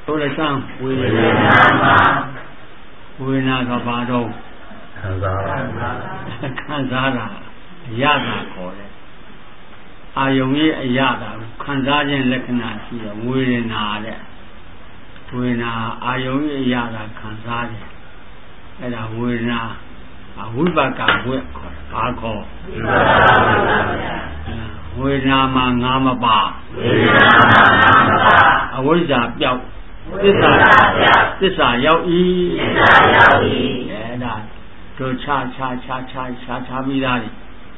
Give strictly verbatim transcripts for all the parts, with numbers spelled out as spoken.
ဆိုလိုက်စမ်းဝေဒနာမှာဝေဒနာကဘာတော့ခံစားခံစားတာရတာခေါ်တယ်အာယုံရဲ့အရတာခံစားခြင်းလက္ခဏာရှိတယ်ဝေဒနာတဲ့ဝေဒနာအာယုံရဲ့အရတာခံစားတယ်အဲ့ဒါဝေဒနာဝိပါကဝက်ခေါ်တယ်ဘာခေါ်ဝိပါကဝေဒနာမှာငါမပါဝေဒနာမှာငါမပါအဝိဇ္ဇာပြောက်သစ္စာသစ္စာရောက်ဤသစ္စာရောက်ဤအဲ့ဒါတို့ခြားခြားခြားခြားခြားခြားပြီးသားလေ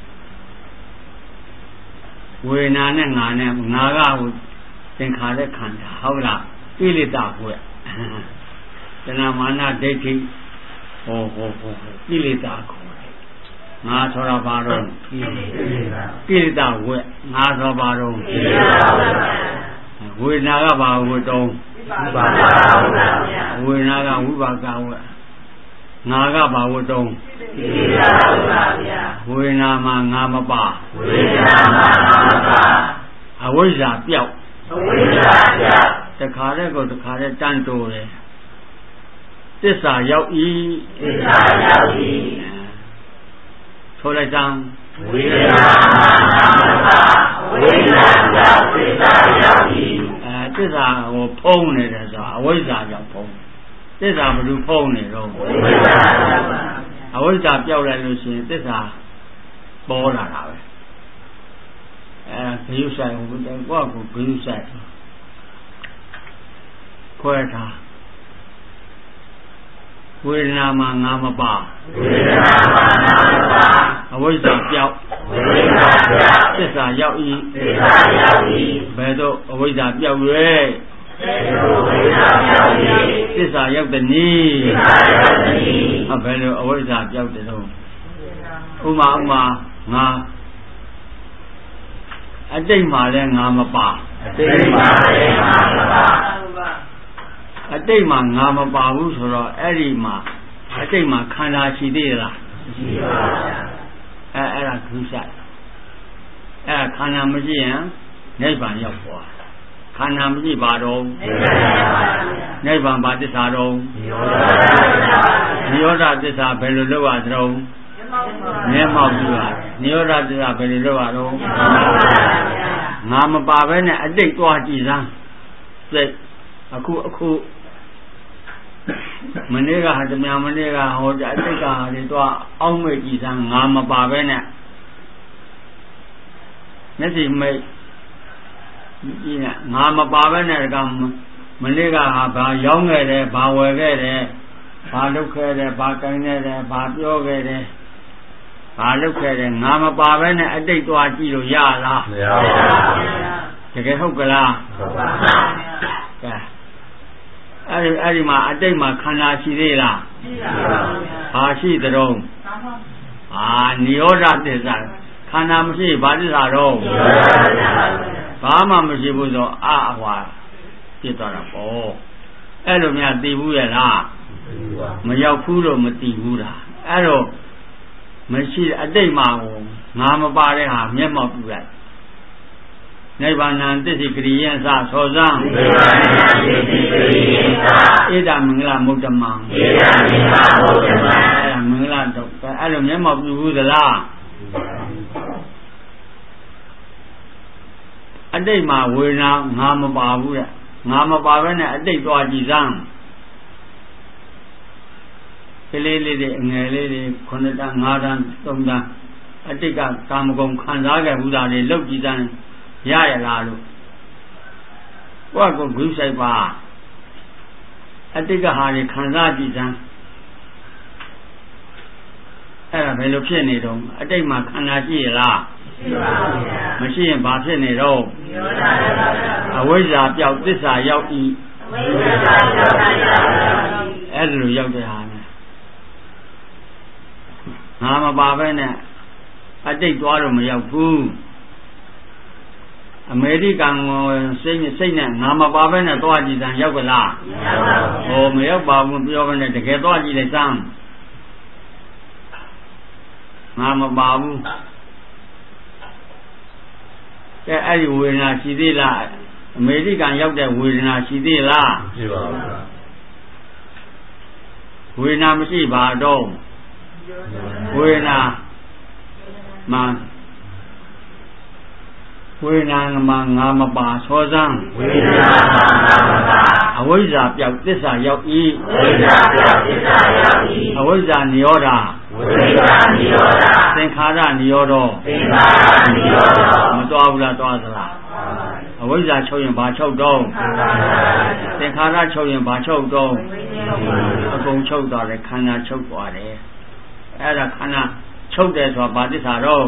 ဝေဒနာနဲ့ငါနဲ့ငါကဟိုသင်္ခါရခန္ဓာဟုတ်လားကိလေသာဘွဲ့တဏမာနဒိဋ္ဌိဟောဟောဟောကိလေသာခေါ်တယ်ငါဆိုတာဘာတော့ကိလေသာဝက်ငါဆိုဘာတော့ကိလေသာဝက်ဝေဒနာကဘာဝတ်တုံးဝိပါကဝေဒနာကဝိပါကဝက်ငါကဘာဝတ်တုံးကိလေသာဝက်ပါဗျာဝေဒနာမှာငါမပါဝေဒနာမှာငါမပါအဝိဇ္ဇာပြောက်အဝိဇ္ဇာပြောက်တခါတည်းကိုတခါတည်းတန်းတိုးတယ်သစ္စာရောက်ဤသစ္စာရောက်ဤဆိုလိုက်စမ်းဝေဒနာမှာငါမပါဝေဒနာကြောင့်သစ္စာရောက်ဤအဲသစ္စာဟိုဖုံးနေတယ်ဆိုတာအဝိဇ္ဇာကြောင့်ဖုံးသစ္စာဘယ်လိုဖုံးနေတော့ဝိဇ္ဇာကြောင့်ပါအဝိဇ္ဇာပြောက်လိုက်လို့ရှိရင်သစ္စာပေါ်လာတာပဲအဲဂယုဆိုင်ဟိုကိုယ့်ကိုဂယုဆိုင်ခွဲထားဝေဒနာမှာငါမပါဝေဒနာမှာငါမပါအဝိဇ္ဇာပြောက်ဝိဇ္ဇာပြောက်သစ္စာရောက်ဤသစ္စာရောက်ဤဘယ်တော့အဝိဇ္ဇာပြောက်ရဲဘယ်တော့ဝိဇ္ဇာပြောက်ဤသစ္စာရောက်တဲ့နည်းသစ္စာရောက်တဲ့နည်းအဘယ်လိုအဝိဇ္ဇာပြောက်တယ်တော့ဥမာဥမာငါအတိတ်မှာလည်းငါမပါအတိတ်မှာလည်းငါမပါအတိတ်မှာငါမပါဘူးဆိုတော့အဲ့ဒီမှာအတိတ်မှာခန္ဓာရှိသေးလားရှိပါဗျာအဲအဲ့ဒါခုဆိုင်အဲ့ခန္ဓာမရှိရင်နိဗ္ဗာန်ရောက်သွားခန္ဓာမရှိပါတော့နိဗ္ဗာန်ပါသစ္စာတော့နိရောဓသစ္စာဘယ်လိုလုပ်ရသလဲမျက်မှောက်ပြုတာနိရောဓသစ္စာဘယ်လိုလုပ်ရတော့ငါမပါဘဲနဲ့အတိတ်သွားကြည့်စမ်းစိတ်အခုအခုမနေ့ကဟာတမန်မနေ့ကဟောတဲ့အတိတ်ကဟာတွေတော့အောက်မဲ့ကြည်စမ်းငါမပါပဲနဲ့မျက်စိမိတ်ကြည့်နေငါမပါပဲနဲ့ကမနေ့ကဟာဘာရောင်းခဲ့တယ်ဘာဝယ်ခဲ့တယ်ဘာလုပ်ခဲ့တယ်ဘာကိုင်းခဲ့တယ်ဘာပြောခဲ့တယ်ဘာလုပ်ခဲ့တယ်ငါမပါပဲနဲ့အတိတ်သွားကြည့်လို့ရလားမရပါဘူးတကယ်ဟုတ်ကလားဟုတ်ပါဘူးကဲအဲ့ဒီအဲ့ဒီမှာအတိတ်မှာခန္ဓာရှိသေးလားရှိပါဘူးဘာရှိသတုံးအာနိရောဓသစ္စာခန္ဓာမရှိဘာသစ္စာတော့နိရောဓသစ္စာဘာမှမရှိဘူးဆိုအအဟွာပြစ်သွားတာပေါ့အဲ့လိုများသိဘူးရဲ့လားမရောက်ဘူးလို့မသိဘူးလားအဲ့တော့မရှိအတိတ်မှာဟိုငါမပါတဲ့ဟာမျက်မှောက်ပြုလိုက်နိဗ္ဗာန်သစ္စိကရိယံသာသောဇံနိဗ္ဗာန်သစ္စိကရိယံသာဣဒံမင်္ဂလမုဒ္ဓမံဣဒံမင်္ဂလမုဒ္ဓမံအဲ့ဒါမင်္ဂလတော့အဲ့လိုမျက်မှောက်ပြုဘူးသလားအတိတ်မှာဝေဒနာငါမပါဘူးတဲ့ငါမပါဘဲနဲ့အတိတ်သွားကြည့်စမ်းကလေးလေးတွေအငယ်လေးတွေခုနှစ်တန်းငါးတန်းသုံးတန်းအတိတ်ကကာမဂုဏ်ခံစားခဲ့ဘူးသားတွေလောက်ကြည့်စမ်းရရလားလို့ကိုယ့်ကိုယ်ဂုဏ်ဆိုင်ပါအတိတ်ကဟာတွေခံစားကြည့်စမ်းအဲ့ဒါဘယ်လိုဖြစ်နေတော့အတိတ်မှာခန္ဓာရှိရလားရှိပါဘူးဗျာမရှိရင်ဘာဖြစ်နေတော့အဝိဇ္ဇာပြောက်သစ္စာရောက်ဤအဝိဇ္ဇာပြောက်သစ္စာရောက်ဤအဲ့ဒါလိုရောက်တဲ့ဟာနဲ့ငါမပါပဲနဲ့အတိတ်သွားတော့မရောက်ဘူးအမေရိကန်ကိုစိတ်စိတ်နဲ့ငါမပါပဲနဲ့သွားကြည့်စမ်းရောက်ကြလားမရောက်ပါဘူးဟိုမရောက်ပါဘူးပြောပဲနဲ့တကယ်သွားကြည့်လိုက်စမ်းငါမပါဘူးကဲအဲ့ဒီဝေဒနာရှိသေးလားအမေရိကန်ရောက်တဲ့ဝေဒနာရှိသေးလားရှိပါဘူးဝေဒနာမရှိပါတော့ဝေဒနာမှဝေဒနာမှာငါမပါသောစံဝေဒနာမှာငါမပါအဝိဇ္ဇာပြောက်သစ္စာရောက်၏အဝိဇ္ဇာပြောက်သစ္စာရောက်၏အဝိဇ္ဇာနိရောဓဝိဇ္ဇာနိရောဓသင်္ခါရနိရောဓသင်္ခါရနိရောဓမတော်ဘူးလားတော်သလားအဝိဇ္ဇာချုပ်ရင်ဘာချုပ်တော့သင်္ခါရချုပ်ရင်ဘာချုပ်တော့အကုန်ချုပ်သွားတယ်ခန္ဓာချုပ်သွားတယ်အဲ့ဒါခန္ဓာချုပ်တယ်ဆိုတာဘာသစ္စာတော့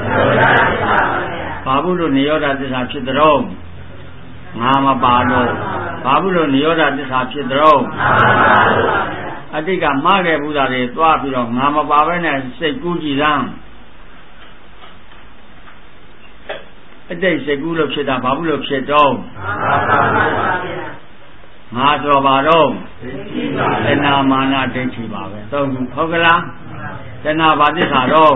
ဘာဘူးလို့နိရောဓသစ္စာဖြစ်တော့ငါမပါတော့ဘာဘူးလို့နိရောဓသစ္စာဖြစ်တော့အတိတ်ကမှားခဲ့ဘူးသားတွေသွားပြီးတော့ငါမပါဘဲနဲ့စိတ်ကူးကြည့်စမ်းအတိတ်စိတ်ကူးလို့ဖြစ်တာဘာဘူးလို့ဖြစ်တော့ငါဆိုပါတော့တဏမာနဒိဋ္ဌိပါပဲသုံးခုဟုတ်ကလားတဏဘာသစ္စာတော့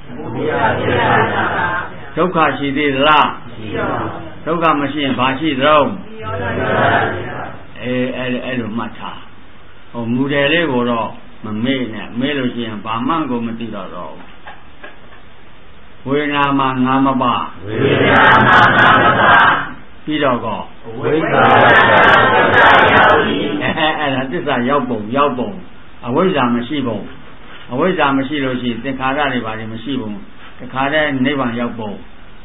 ဒုက္ခရှိသေးသလားဒုက္ခမရှိရင်ဘာရှိသလဲအဲအဲအဲ့လိုမှတ်ထားဟိုမူတယ်လေးကိုတော့မမေ့နဲ့မေ့လို့ရှိရင်ဘာမှကိုမသိတော့တော့ဝေဒနာမှာငါမပါဝေဒနာမှာငါမပါပြီးတော့ကောဝိဇ္ဇာသစ္စာရောက်၏အဲအဲ့ဒါသစ္စာရောက်ပုံရောက်ပုံအဝိဇ္ဇာမရှိပုံအဝိဇ္ဇာမရှိလို့ရှိရင်သင်္ခါရတွေဘာတွေမရှိဘူးတခါတည်းနိဗ္ဗာန်ရောက်ပုံ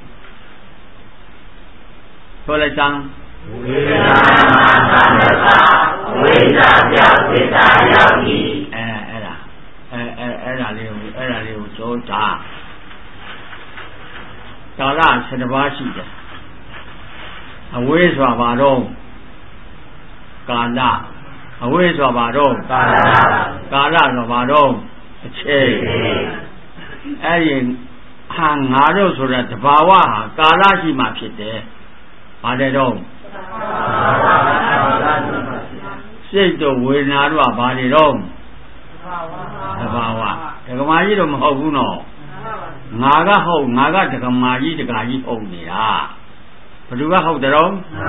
ဆိုလိုက်စမ်းဝေဒနာမှာငါမပါဝိဇ္ဇာပြောက်သစ္စာရောက်၏အဲအဲ့ဒါအဲအဲအဲ့ဒါလေးကိုအဲ့ဒါလေးကိုကြောတာကာလဆယ်ပါးရှိတယ်အဝိဇ္ဇာဘာတော့ကာလအဝိဇ္ဇာဘာတော့ကာလကာလဆိုဘာတော့အချိန်အဲ့ဒီဟာငါတို့ဆိုတဲ့တဘာဝဟာကာလရှိမှဖြစ်တယ်ဘာတဲ့တော့စိတ်တို့ဝေဒနာတို့ကဘာတွေတော့တဘာဝဒကမာကြီးတော့မဟုတ်ဘူးနော်ငါကဟုတ်ငါကဒကမာကြီးဒကာကြီးဟုတ်နေတာဘယ်သူကဟုတ်တယ်တော့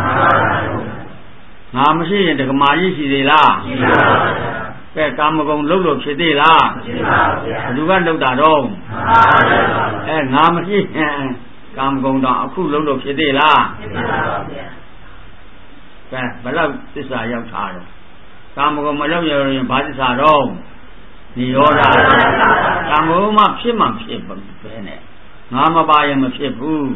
ငါမရှိရင်ဒကမာကြီးရှိသေးလားရှိပါဘူးကဲကာမဂုဏ်လှုပ်လို့ဖြစ်သေးလားရှိပါဘူးဘယ်သူကလှုပ်တာတော့အဲငါမရှိရင်ကာမဂုဏ်တော့အခုလှုပ်လို့ဖြစ်သေးလားဖြစ်ပါဘူးကဲဘယ်လောက်သစ္စာရောက်တာတော့ကာမဂုဏ်မလှုပ်ရရင်ဘာသစ္စာတော့နိရောဓကာမဂုဏ်မှဖြစ်မှဖြစ်ပဲနဲ့ငါမပါရင်မဖြစ်ဘူး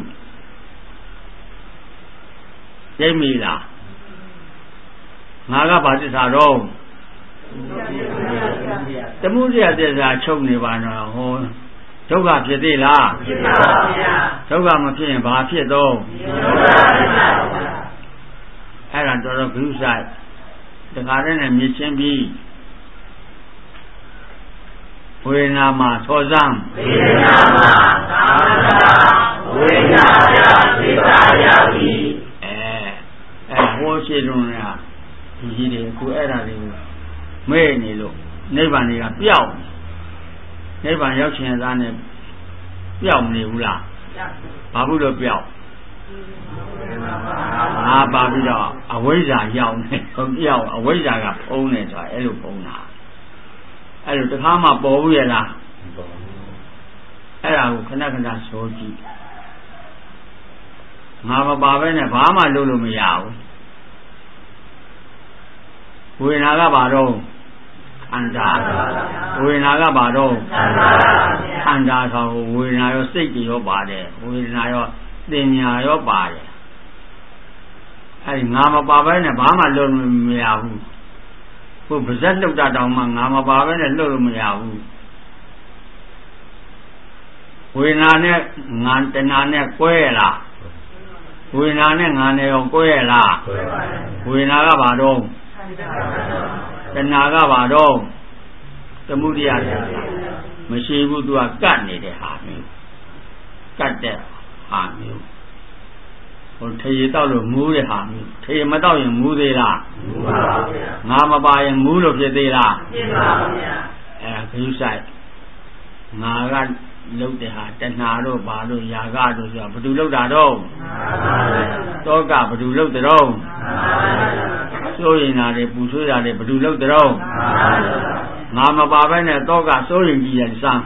သိမိလားငါကဘာသစ္စာတော့တမှုရသစ္စာချုပ်နေပါတော့ဟောဒုက္ခဖြစ်သေးလားဖြစ်ပါဗျာဒုက္ခမဖြစ်ရင်ဘာဖြစ်တော့အဲ့ဒါတော်တော်ဂရုစိုက်တခါတည်းနဲ့မြင်ချင်းပြီးဝေဒနာမှာသောစံဝေဒနာမှာသာဝေဒနာပြသစ္စာရောက်၏အဲအဲဟောရှိတုန်းကဒီကြီးတွေအခုအဲ့ဒါတွေကိုမဲနေလို့နိဗ္ဗာန်တွေကပျောက်နိဗ္ဗာန်ရောက်ခြင်းသားနဲ့ပျောက်နေဘူးလားဘာဘူးလို့ပျောက်ငါပါပြီးတော့အဝိဇ္ဇာရောက်နေတော့ပျောက်အဝိဇ္ဇာကဖုံးနေဆိုတာအဲ့လိုဖုံးတာအဲ့လိုတခါမှပေါ်ဘူးရဲ့လားအဲ့ဒါကိုခဏခဏဆိုကြည့်ငါမပါဘဲနဲ့ဘာမှလုပ်လို့မရဘူးဝေဒနာကဘာတော့ခန္ဓာဝေဒနာကဘာတော့ခန္ဓာဆိုဝေဒနာရောစိတ်တွေရောပါတယ်ဝေဒနာရောသင်ညာရောပါတယ်အဲဒီငါမပါဘဲနဲ့ဘာမှလုပ်လို့မရဘူးဟိုပါဇက်လှုပ်တာတောင်မှငါမပါဘဲနဲ့လှုပ်လို့မရဘူးဝေဒနာနဲ့ငါတဏှာနဲ့ကွဲရလားဝေဒနာနဲ့ငါနဲ့ရောကွဲရလားဝေဒနာကဘာတော့တဏှာကဘာတော့သမုဒိယမရှိဘူးသူကကတ်နေတဲ့ဟာမျိုးကတ်တဲ့ဟာမျိုးဟိုထေရတောက်လို့မူးတဲ့ဟာမျိုးထေရမတောက်ရင်မူးသေးလားမူးပါဗျာငါမပါရင်မူးလို့ဖြစ်သေးလားဖြစ်ပါဗျာအဲခရုစိုက်ငါကလုပ်တဲ့ဟာတဏှာတို့ဘာလို့ຢာကတို့ဆိုတာဘယ်သူလုပ်တာတော့တောကဘယ်သူလုပ်တဲ့တော့စိုးရင်တာတွေပူဆွေးတာတွေဘယ်သူလုပ်တဲ့တော့ငါမပါဘဲနဲ့တောကစိုးရင်ကြီးရင်စမ်း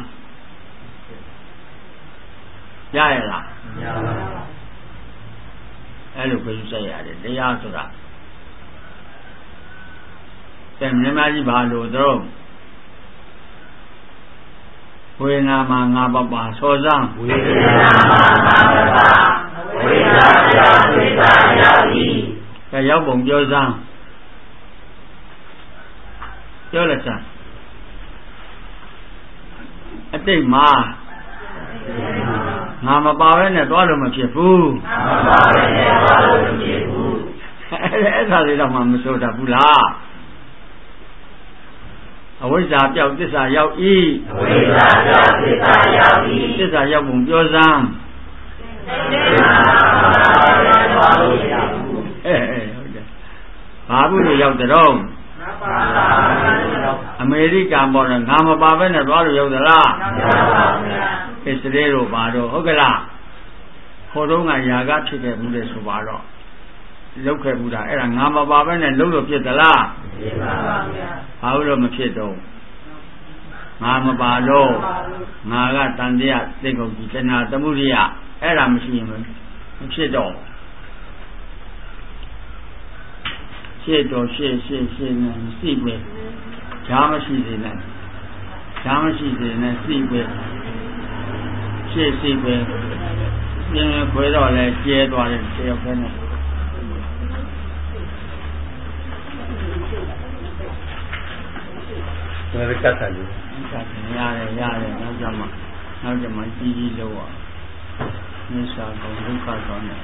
ရရလားမရပါဘူးအဲ့လိုကိုယူဆက်ရတယ်တရားဆိုတာတဲ့မြန်မာကြီးဘာလို့တော့ဝေနာမှာငါပပစောစမ်းဝေနာမှာငါပပဝေနာကြောင့်ဝိသရောက်ဤကရောက်ပုံပြောစမ်းပြောလိုက်စမ်းအတိတ်မှာငါမပါဘဲနဲ့သွားလို့မဖြစ်ဘူးငါမပါဘဲနဲ့သွားလို့မဖြစ်ဘူးအဲ့အဲ့ဒါလေးတော့မှမဆိုတတ်ဘူးလားအဝိဇ္ဇာပြောက်သစ္စာရောက်ဤအဝိဇ္ဇာပြောက်သစ္စာရောက်ဤသစ္စာရောက်ပုံပြောစမ်းအဲဟုတ်တယ်ဘာဘူးလို့ရောက်တော့အမေရိကန်ပေါ်တော့ငါမပါဘဲနဲ့သွားလို့ရောက်သလားမပါပါဘူးဗျာအစ္စရေးတို့ဘာတော့ဟုတ်ကလားခေါ်တော့ကຢာကဖြစ်ခဲ့ဘူးလေဆိုပါတော့လောက်ခဲ့ဘူးတာအဲ့ဒါငါမပါဘဲနဲ့လုံးလို့ဖြစ်သလားဖြစ်ပါပါဗျာဘာလို့မဖြစ်တော့ငါမပါလို့ငါကတန်တရားသိကုန်ကြီးခဏသမုဒိယအဲ့ဒါမရှိရင်မဖြစ်တော့ရှေ့တော်ရှေ့ရှေ့ရှေ့နဲ့စိပဲဈာမရှိစေနဲ့ဈာမရှိစေနဲ့စိပဲရှေ့စိပဲပြင်းခွဲတော့လဲကျဲသွားတယ်တယောက်ခဲနဲ့ဘယ်ကတ်တယ်လဲကတ်ရတယ်ရတယ်နောက်ကြမှာနောက်ကြမှာကြီးကြီးလို့อ่ะမြတ်စွာဘုရားဒုက္ခကောင်းတယ်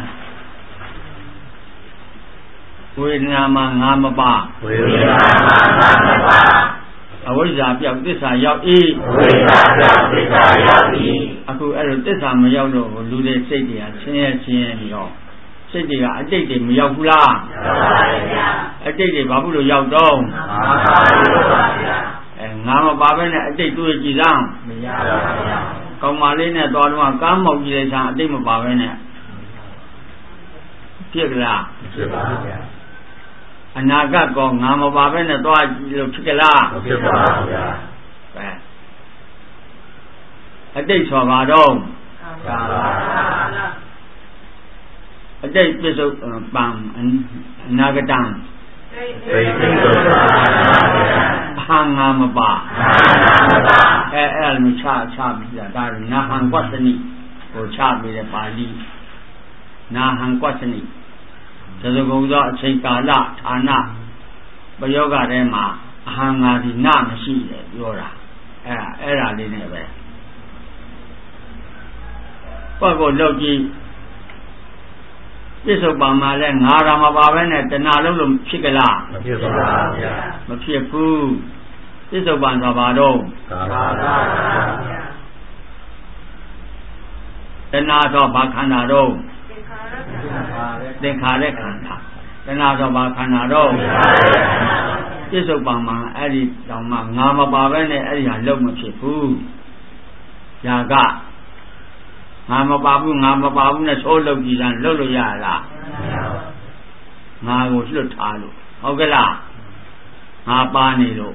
အဲဝေဒနာမှာငါမပါဝေဒနာမှာငါမပါအဝိဇ္ဇာပြောက်သစ္စာရောက်ဤအဝိဇ္ဇာပြောက်သစ္စာရောက်ဤအခုအဲ့လိုသစ္စာမရောက်တော့လူတွေစိတ်တွေကဆင်းရဲဆင်းရဲနေတော့စိတ်တွေကအတိတ်တွေမရောက်ဘူးလားရောက်ပါရဲ့ဗျာအတိတ်တွေဘာဖြစ်လို့ရောက်တော့မှန်ပါပါဗျာအဲငါမပါဘဲနဲ့အတိတ်တွေးကြည့်စမ်းမရပါဘူးဗျာကောင်းမလေးနဲ့သွားတော့ကမ်းမောက်ကြည့်လိုက်စမ်းအတိတ်မပါဘဲနဲ့ဖြစ်ကြလားဖြစ်ပါဗျာအနာဂတ်ကောငါမပါဘဲနဲ့သွားကြည့်လို့ဖြစ်ကြလားဖြစ်ပါဗျာအဲအတိတ်ဆိုပါတော့မှန်ပါဗျာအတိတ်ပြစ္ဆုတ်ပံအနာဂတံသိသိသုတ္တဟာငါမပါငါမပါအဲအဲ့လိုချချပြီးတာဒါနာဟံကွသနိကိုချပြီးတဲ့ပါဠိနာဟံကွသနိသဇဂုံသောအချိန်ကာလဌာနပယောဂထဲမှာအဟံငါဒီနာမရှိတယ်ပြောတာအဲအဲ့ဒါလေးနဲ့ပဲပေါ့ကိုလောက်ကြည့်ပြစ္ဆုတ်ပံမှာလဲငါရာမပါဘဲနဲ့တဏှာလုံးလို့ဖြစ်ကြလားမဖြစ်ပါဘူးဗျာမဖြစ်ဘူးပြစ္ဆုတ်ပံဆိုပါတော့ကာမပါဗျာတဏှာဆိုဘာခန္ဓာတော့သင်္ခါရခန္ဓာတဏှာဆိုဘာခန္ဓာတော့ပြစ္ဆုတ်ပံမှာအဲ့ဒီတောင်မှငါမပါဘဲနဲ့အဲ့ဒီဟာလုံးမဖြစ်ဘူးຢာကငါမပါဘူးငါမပါဘူးနဲ့သိုးလုပ်ကြည့်တာလုပ်လို့ရလားမရဘူးငါကိုလွတ်ထားလို့ဟုတ်ကဲ့လားငါပါနေလို့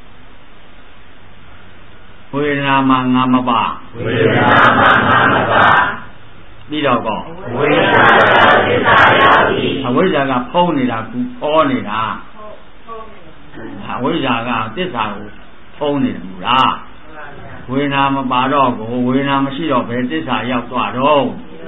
ဝေဒနာမှာငါမပါဝေဒနာမှာငါမပါပြီးတော့ကောဝေဒနာကြောင့်သစ္စာရောက်ပြီအဝိဇ္ဇာကဖုံးနေတာကူဖောနေတာအဝိဇ္ဇာကသစ္စာကိုဖုံးနေတယ်မူလားဝေဒနာမပါတော့ကိုဝေဒနာမရှိတော့ဘယ်သစ္စာရောက်သွားတော့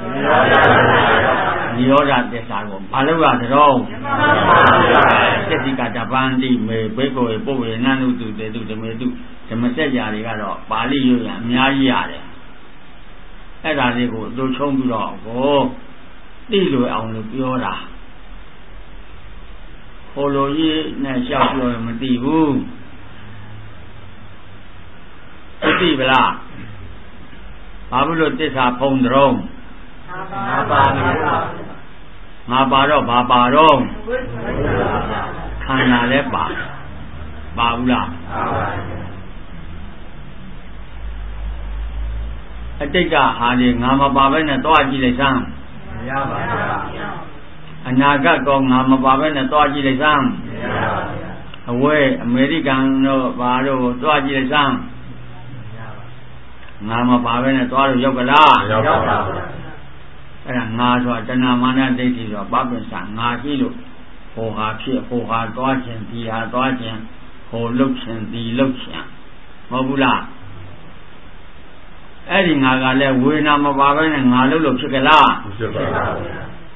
နိရောဓသစ္စာကိုဘာလို့ရတော့သစ္စိကတပန္တိမေဘေကိုပုဝေနန္တုတုတေတုဓမေတုဓမ္မစကြာတွေကတော့ပါဠိရွတ်ရအများကြီးရတယ်အဲ့ဒါလေးကိုသူချုံပြီးတော့ကိုသိလို့အောင်လို့ပြောတာဟိုလိုကြီးနဲ့ရှောက်ပြောရင်မသိဘူးသိပြီလားဘာဖြစ်လို့သစ္စာဖုံးတုံးငါပါနေတော့ငါပါတော့ဘာပါတော့ခန္ဓာလည်းပါပါဘူးလားပါပါအတိတ်ကဟာဒီငါမပါဘဲနဲ့တွားကြည့်လိုက်စမ်းမရပါဘူးအနာဂတ်ကောငါမပါဘဲနဲ့တွားကြည့်လိုက်စမ်းမရပါဘူးအဝဲအမေရိကန်တို့ဘာတို့တွားကြည့်လိုက်စမ်းငါမပါဘဲနဲ့တွားလို့ရောက်ကလားရောက်ပါဘူးအဲ့ဒါငါဆိုတာတဏမာနဒိဋ္ဌိဆိုတာပပ္ပစငါရှိလို့ဟိုဟာဖြစ်ဟိုဟာတွားခြင်းဒီဟာတွားခြင်းဟိုလှုပ်ခြင်းဒီလှုပ်ခြင်းမဟုတ်ဘူးလားအဲ့ဒီငါကလည်းဝေဒနာမပါဘဲနဲ့ငါလှုပ်လို့ဖြစ်ကြလားဖြစ်ပါဘူး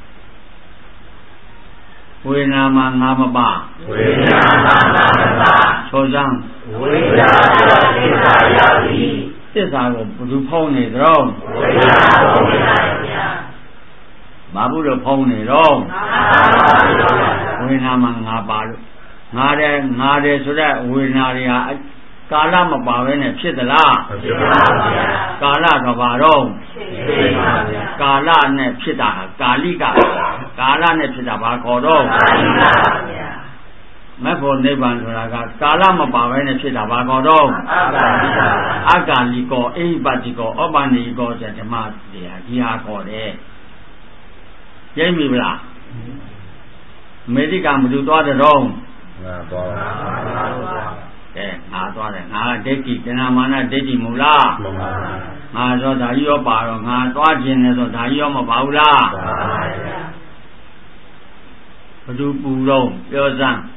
ဝေဒနာမှာငါမပါဝေဒနာမှာငါမပါဆိုစမ်းဝေဒနာတော့သစ္စာရောက်ပြီသစ္စာကိုဘယ်သူဖုံးနေကြတော့ဝေဒနာဖုံးနေပါဗျာဘာဘူးလို့ဖုံးနေတော့ဝေဒနာမှာငါပါလို့ငါတယ်ငါတယ်ဆိုတဲ့ဝေဒနာတွေဟာကာလမပါဘဲနဲ့ဖြစ်သလားဖြစ်ပါဗျာကာလတော့ဘာတော့ဖြစ်ပါဗျာကာလနဲ့ဖြစ်တာဟာကာလိကကာလနဲ့ဖြစ်တာဘာခေါ်တော့ကာလိကပါဗျာမဖို့နိဗ္ဗာန်ဆိုတာကကာလမပါဘဲနဲ့ဖြစ်တာဘာခေါ်တော့အကာလိကအကာလိကောအိဟိပတိကောဩပနိကောဆိုဓမ္မတရားဒီဟာခေါ်တယ်ရိပ်မိဗလားအမေရိကန်ဘယ်သူသွားတဲ့တော့ငါသွားပါကဲငါသွားတယ်ငါကဒိဋ္ဌိတဏမာနဒိဋ္ဌိမဟုတ်လားမှန်ပါပါငါဆိုဒါကြီးရောပါတော့ငါသွားခြင်းနဲ့ဆိုဒါကြီးရောမပါဘူးလားပါပါဗျာဘသူပူတော့ပြောစမ်း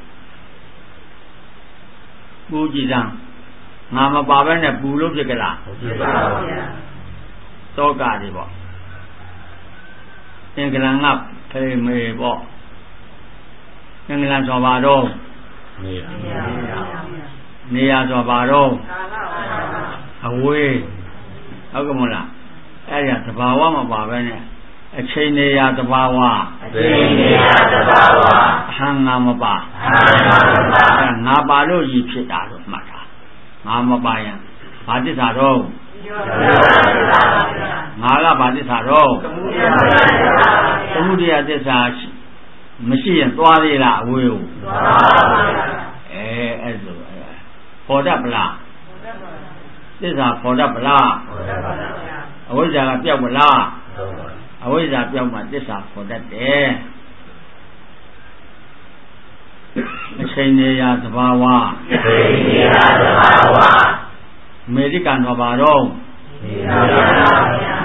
ပူကြည့်စမ်းငါမပါဘဲနဲ့ပူလို့ဖြစ်ကြလားဖြစ်ပါဗျာတောကတွေပေါ့အင်္ဂလန်ကဖေမေပေါ့အင်္ဂလန်ဆိုပါတော့နေရနေရဆိုပါတော့အဝေးဟုတ်ကမလားအဲ့ဒါသဘာဝမပါပဲနဲ့အချိန်နေရသဘာဝအချိန်နေရသဘာဝဟန်ငါမပါဟန်ငါမပါငါပါလို့ရည်ဖြစ်တာလို့မှတ်တာငါမပါရင်ဘာသစ္စာတော့ငါကဘာသစ္စာတော့သမုဒယသစ္စာမရှိရင်သွားသေးလားအဝေးကိုသွားပါဘူးအဲအဲ့လိုပေါ်တတ်ပလားသစ္စာပေါ်တတ်ပလားအဝိဇ္ဇာကပြောက်ပလားအဝိဇ္ဇာပြောက်မှသစ္စာပေါ်တတ်တယ်အချိန်နေရသဘာဝအချိန်နေရသဘာဝအမေရိကန်တော့ပါတော့နေရပါဗျာ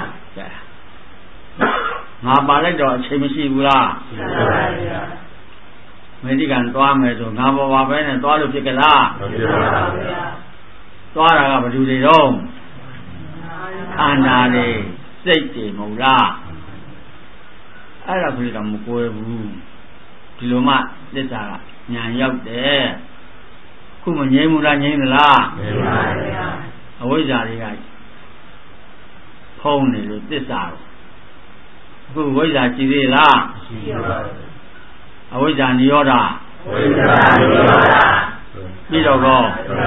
ငါပါလိုက်တော့အချိန်မရှိဘူးလားရှိပါဗျာအမေရိကန်သွားမယ်ဆိုငါပေါ်ပါပဲနဲ့သွားလို့ဖြစ်ကြလားမဖြစ်ပါဘူးဗျာသွားတာကဘယ်သူတွေတော့ခန္ဓာတွေစိတ်တွေမဟုတ်လားအဲ့ဒါဆိုတော့မကွဲဘူးဒီလိုမှသစ္စာကဉာဏ်ရောက်တယ်ခုမငြိမ်းဘူးလားငြိမ်းသလားငြိမ်းပါဗျာအဝိဇ္ဇာတွေကဖုံးနေလို့သစ္စာအခုဝိဇ္ဇာရှိသေးလားရှိပါဘူးအဝိဇ္ဇာနိရောဓဝိဇ္ဇာနိရောဓပြီးတော့ကော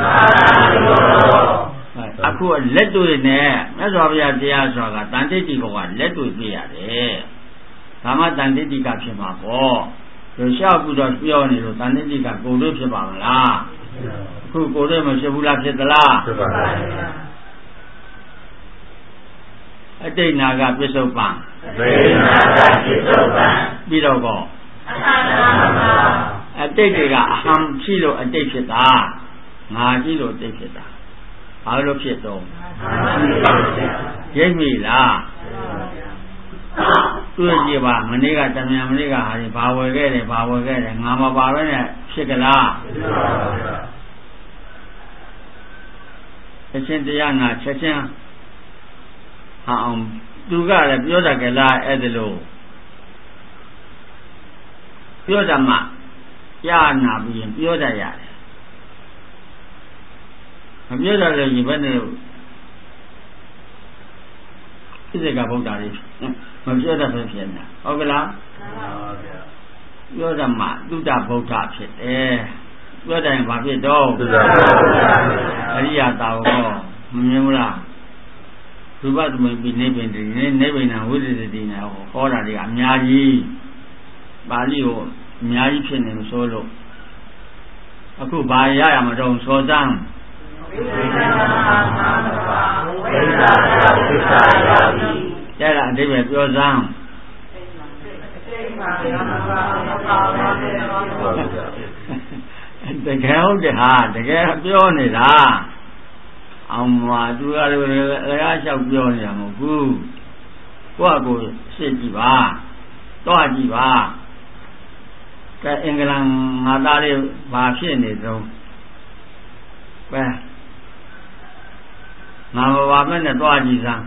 အခုလက်တွေ့နဲ့မြတ်စွာဘုရားတရားဆိုတာကတန်တိတိကောကလက်တွေ့ပြရတယ်ဒါမှတန်တိတိကဖြစ်မှာပေါ့ဒီလျှောက်ပြီးတော့ပြောနေလို့တန်တိတိကကိုယ်တွေ့ဖြစ်ပါမလားအခုကိုယ်တွေ့မဖြစ်ဘူးလားဖြစ်သလားဖြစ်ပါပါအတိတ်နာကပစ္စုပ္ပန်အတိတ်နာကပစ္စုပ္ပန်ပြီးတော့ကောအတိတ်တွေကအဟံရှိလို့အတိတ်ဖြစ်တာငါရှိလို့အတိတ်ဖြစ်တာဘာလို့ဖြစ်တော့ရိပ်မိလားတွေ့ကြည့်ပါမနေ့ကတမြန်မနေ့ကဟာဒီဘာဝယ်ခဲ့တယ်ဘာဝယ်ခဲ့တယ်ငါမပါပဲနဲ့ဖြစ်ကြလားချက်ချင်းတရားနာချက်ချင်းဟာအောင်သူကလည်းပြောတတ်ကြလားအဲ့ဒါလို့ပြောတတ်မှကြားနာပြီးရင်ပြောတတ်ရတယ်မပြောတတ်လို့ရင်ဘယ်နဲ့ဣဇေကဗုဒ္ဓလေးမပြောတတ်ပဲဖြစ်နေတာဟုတ်ကလားမှန်ပါဗျာပြောတတ်မှသုတ္တဗုဒ္ဓဖြစ်တယ်ပြောတယ်ဘာဖြစ်တော့သုတ္တဗုဒ္ဓအရိယတာကိုမမြင်ဘူးလားရူပသမိပိနိဗ္ဗာန်တည်းနိဗ္ဗာန်ဝိသေသတိနာဟောတာတွေကအများကြီးပါဠိကိုအများကြီးဖြစ်နေလို့ဆိုလို့အခုဘာရရမတော့စောစမ်းဝိသေသနာမှာပါဝအဲ့ဒါအဓိပ္ပာယ်ပြောစမ်းတကယ်ဟုတ်တယ်ဟာတကယ်ပြောနေတာအောင်မသူကလည်းအရာလျှောက်ပြောနေတာမဟုတ်ဘူးကိုယ့်အကိုစစ်ကြည့်ပါတော့ကြည့်ပါကဲအင်္ဂလန်ငါသားလေးဘာဖြစ်နေတော့ပဲငါမပါမဲ့နဲ့တော့ကြည့်စမ်း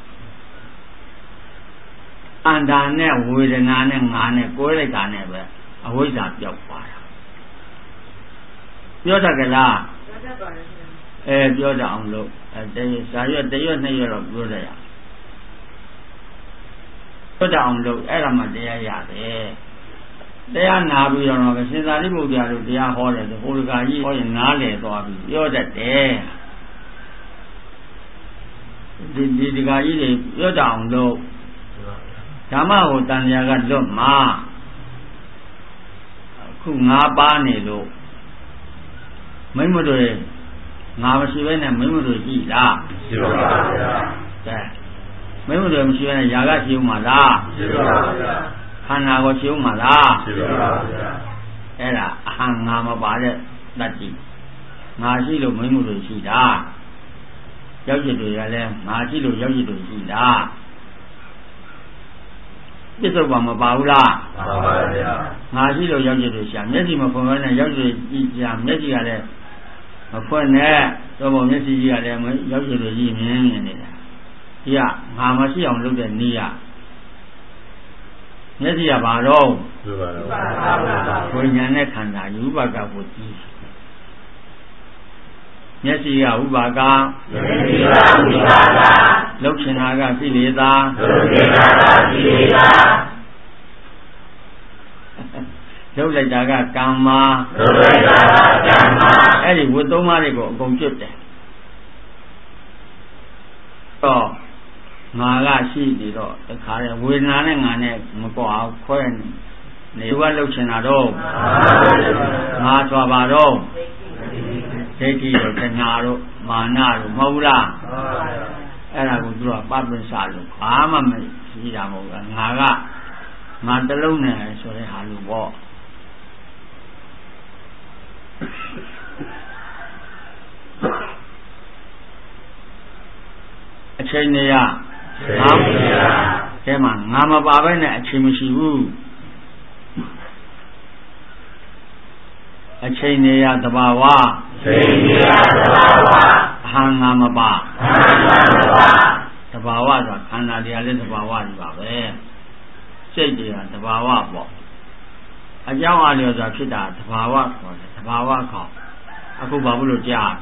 အန္တာနဲ့ဝေဒနာနဲ့ငါနဲ့ကိုယ်လိုက်တာနဲ့ပဲအဝိဇ္ဇာပျောက်သွားတာပြောတတ်ကြလားပြောတတ်ပါရဲ့အဲပြောတတ်အောင်လို့အဲတရစာရွက်တရွက်နှစ်ရွက်တော့ပြောတတ်ရပြောတတ်အောင်လို့အဲ့ဒါမှတရားရတယ်တရားနာပြီးတော့ပဲစင်္သာရိပုတ္တရာတို့တရားဟောတယ်ဆိုဟိုတကာကြီးဟောရင်နားလည်သွားပြီပြောတတ်တယ်ဒီဒီတကာကြီးတွေပြောတတ်အောင်လို့ဓမ္မကိုတန်ရာကလွတ်မှာအခုငါးပါးနေလို့မိမ့်မတို့ငါမရှိဘဲနဲ့မိမ့်မတို့ရှိလားရှိပါပါဗျာကဲမိမ့်မတို့မရှိဘဲနဲ့ຢာကရှိဦးမှာလားရှိပါပါဗျာခန္ဓာကိုရှိဦးမှာလားရှိပါပါဗျာအဲ့ဒါအဟံငါမပါတဲ့တတ္တိငါရှိလို့မိမ့်မတို့ရှိတာရောက်ကျင်တွေကလည်းငါရှိလို့ရောက်ကျင်တွေရှိတာပြစ္ဆုတ်ပါမပါဘူးလားပါပါဗျာငါရှိလို့ရောက်ကျင်တွေရှာမျက်စိမဖွင့်ဘဲနဲ့ရောက်ကျင်ကြည့်ရှာမျက်စိကလည်းမဖွင့်နဲ့တော့မျက်စိကြီးကလည်းရောက်ကျင်တွေကြီးမြင်မြင်နေတာဒီကငါမရှိအောင်လုပ်တဲ့နေရမျက်စိကဘာတော့ဝိညာဉ်နဲ့ခန္ဓာယူပါကဝတ္တိမျက်စိကဥပါကမျက်စိကဥပါကလှုပ်ရှင်တာကကိလေသာလှုပ်ရှင်တာကကိလေသာလှုပ်လိုက်တာကကမ္မာလှုပ်လိုက်တာကကမ္မာအဲ့ဒီဝတ္သုံးပါးတွေကိုအကုန်ကျွတ်တယ်တော့ငါကရှိနေတော့တခါလေဝေဒနာနဲ့ငါနဲ့မပေါ်အောင်ခွဲနေနေကလှုပ်ရှင်တာတော့ငါသွားပါတော့ဒိဋ္ဌိတို့တဏှာတို့မာနတို့မဟုတ်လားအဲ့ဒါကိုသူကပပ္ပစလို့ဘာမှမရှိတာမဟုတ်ဘူးငါကငါတလုံးနဲ့ဆိုတဲ့ဟာလို့ပေါ့အချိန်နေရငါမရှိရအဲမှာငါမပါဘဲနဲ့အချိန်မရှိဘူးအချိန်နေရသဘာဝချိန်နေရသဘာဝအဟံငါမပါအဟံငါမပါသဘာဝဆိုတာခန္ဓာတရားလည်းသဘာဝတွေပါပဲစိတ်တွေကသဘာဝပေါ့အကြောင်းအလျော်ဆိုတာဖြစ်တာသဘာဝခေါ်တယ်သဘာဝခေါ်အခုဘာလို့ကြား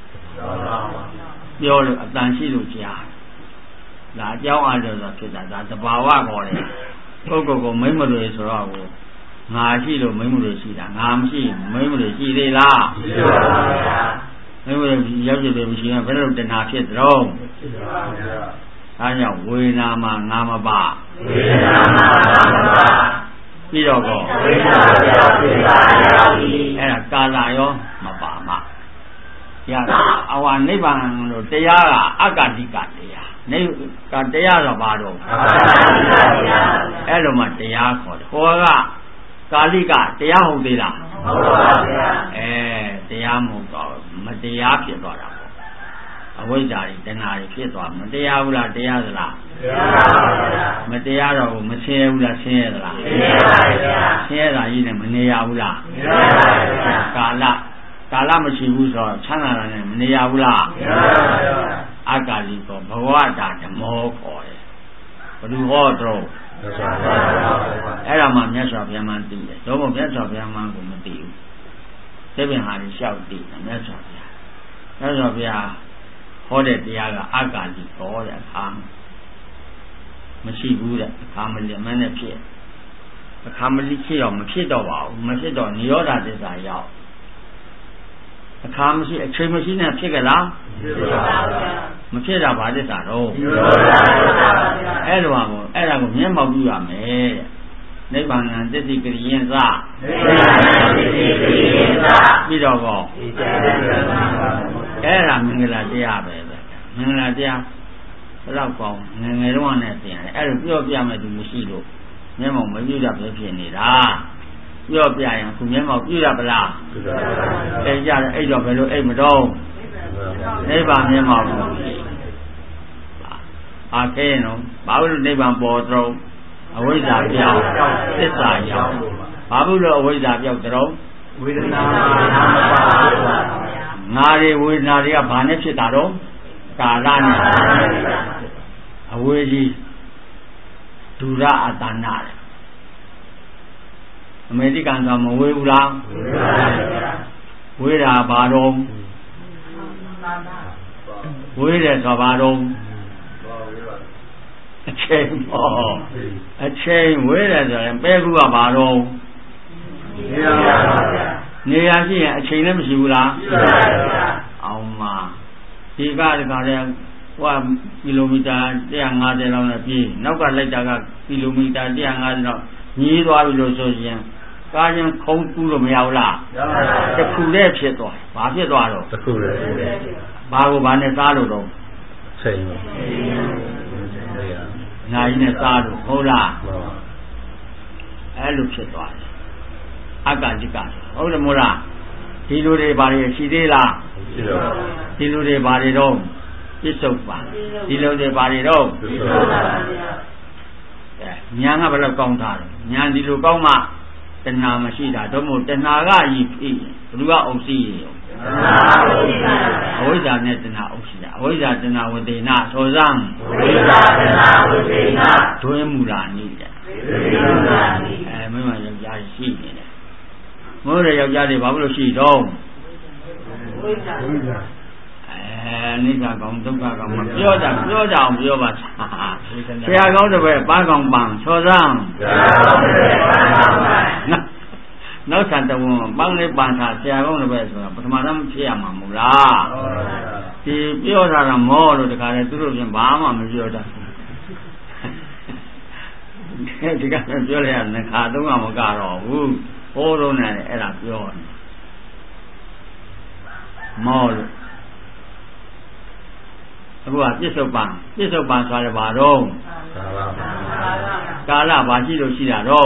ပြောလို့အတန်ရှိလို့ကြားဒါအကြောင်းအလျော်ဆိုတာဖြစ်တာဒါသဘာဝခေါ်တယ်ပုဂ္ဂိုလ်ကိုမိမ့်မလို့ဆိုတော့ငါရှိလို့မိမ့်မလို့ရှိတာငါမရှိမိမ့်မလို့ရှိသေးလားရှိပါပါဗျာမိမ့်မလို့ရောက်ကြတယ်မရှိရင်ဘယ်လိုတဏှာဖြစ်သလဲရှိပါဗျာအဲကြောင့်ဝေဒနာမှာငါမပါဝေဒနာမှာငါမပါပြီးတော့ကောဝေဒနာပြောင်းဖြစ်ပါရောအဲ့ဒါကာလရောမပါမှရတာအဝနိဗ္ဗာန်လို့တရားကအက္ကတိကတရားနိဗ္ဗာန်တရားတော့ဘာတော့အက္ကတိကတရားအဲ့လိုမှတရားခေါ်တယ်ဟောကကာလိကတရားဟုတ်သေးလားဟုတ်ပါဗျာအဲတရားမဟုတ်တော့မတရားဖြစ်သွားတာပေါ့အဝိဇ္ဇာတွေတဏှာတွေဖြစ်သွားမတရားဘူးလားတရားသလားတရားပါဗျာမတရားတော့မဆင်းရဲဘူးလားဆင်းရဲသလားဆင်းရဲပါဗျာဆင်းရဲတာကြီးနဲ့မနေရဘူးလားမနေရပါဗျာကာလကာလမရှိဘူးဆိုတော့ချမ်းသာတာနဲ့မနေရဘူးလားမနေရပါဗျာအကာလိကောဘဝတာဓမ္မောခေါ်တယ်ဘယ်သူဟောတော့အဲ့ဒါမှမြတ်စွာဘုရားမှသိတယ်တော့ဘုမြတ်စွာဘုရားမှကိုမသိဘူးသိပင်ဟာကြီးလျှောက်သိတယ်မြတ်စွာဘုရားမြတ်စွာဘုရားဟောတဲ့တရားကအက္ကာလိဟောတဲ့အခါမရှိဘူးတဲ့အခါမလျက်မနဲ့ဖြစ်အခါမလိဖြစ်တော့မဖြစ်တော့ပါဘူးမဖြစ်တော့နိရောဓသစ္စာရောက်အခါမရှိအချိန်မရှိနဲ့ဖြစ်ကြလားဖြစ်ပါဗျာမဖြစ်တာဘာသစ္စာတော့နိရောဓသစ္စာပါဗျာအဲ့လိုပါဘောအဲ့ဒါကိုမျက်မှောက်ပြုရမယ်တဲ့နိဗ္ဗာန်သစ္စိကရိယင်္စနိဗ္ဗာန်သစ္စိကရိယင်္စပြီးတော့ကောအဲ့ဒါမင်္ဂလာတရားပဲပဲမင်္ဂလာတရားဘယ်တော့ကောင်းငယ်ငယ်တော့နဲ့ပြင်တယ်အဲ့လိုပြောပြမယ်သူမရှိလို့မျက်မှောက်မပြုတ်တာပဲဖြစ်နေတာပြောပြရင်ခုမျက်မှောက်ပြုတ်ရပလားအဲ့ကြတယ်အဲ့တော့ဘယ်လိုအဲ့မတော့နိဗ္ဗာန်မျက်မှောက်အားခဲနော်ဘာလို့နိဗ္ဗာန်ပေါ်တော့အဝိဇ္ဇာပြောင်းသစ္စာရောက်ဘာလို့အဝိဇ္ဇာပြောင်းတော့ဝေဒနာငါတွေဝေဒနာတွေကဘာနဲ့ဖြစ်တာတော့ကာလနဲ့အဝေကြီးဒုရအတဏတဲ့အမေရိကန်ကမဝေဘူးလားဝေတာဘာတော့ဝေတယ်ဆိုဘာတော့အချိန်ပေါ့အချိန်ဝေတယ်ဆိုရင်ပဲခုကဘာတော့နေရာနေရာရှိရင်အချိန်လည်းမရှိဘူးလားရှိပါဗျာအောင်မဒီကတခါတည်းဟိုကီလိုမီတာone hundred fiftyလောက်နဲ့ပြေးနောက်ကလိုက်တာကကီလိုမီတာone hundred fiftyလောက်ညီးသွားပြီလို့ဆိုရင်ကားချင်းခုံးကူးလို့မရဘူးလားရပါပါတစ်ခုတည်းဖြစ်သွားဘာဖြစ်သွားတော့တစ်ခုတည်းဘာကိုဘာနဲ့စားလို့တော့ချိန်ပါနိုင်နဲ့စားလို့ဟုတ်လားအဲ့လိုဖြစ်သွားတယ်အက္ခတိကဟုတ်တယ်မို့လားဒီလူတွေဘာတွေရှိသေးလားရှိတော့ဒီလူတွေဘာတွေတော့ပြစ္ဆုတ်ပါဒီလူတွေဘာတွေတော့ပြစ္ဆုတ်ပါဗျာအဲညာကဘယ်လောက်ကောင်းတာလဲညာဒီလိုကောင်းမှတဏှာမရှိတာတော့မို့တဏှာကကြီးဖြစ်ဘယ်သူကအုပ်စီးရောတဏှာအဝိဇ္ဇာနဲ့တဏှာအုပ်စီးတာအဝိဇ္ဇာတဏှာဝတေနသောဇံဝိဇ္ဇာတဏှာဝတေနဒွေမူလာနိတဲ့ဒွေမူလာနိအဲမင်းမယောက်ျားရှိနေတယ်မိုးရယောက်ျားတွေဘာလို့ရှိတော့ဝိဇ္ဇာအဲနိစ္စကောင်ဒုက္ခကောင်မပြောတာပြောကြအောင်ပြောပါဆရာကောင်းတပည့်ပါကောင်ပန်းချောစမ်းဆရာကောင်းတပည့်ပါကောင်ပန်းနောက်ဆန်တဝန်ပန်းလေးပန်းသာဆရာကောင်းတပည့်ဆိုတာပထမဆုံးဖြစ်ရမှာမဟုတ်လားဒီပြောတာကမောလို့တခါလေသူတို့ပြင်ဘာမှမပြောတတ်ဒီကပြောရရင်ခါသုံးကမကတော့ဘူးဟိုးလုံးနဲ့အဲ့ဒါပြောတယ်မောလို့အခုကပြစ္ဆုတ်ပံပြစ္ဆုတ်ပံဆိုရပါတော့ကာလဘာရှိလို့ရှိတာတော့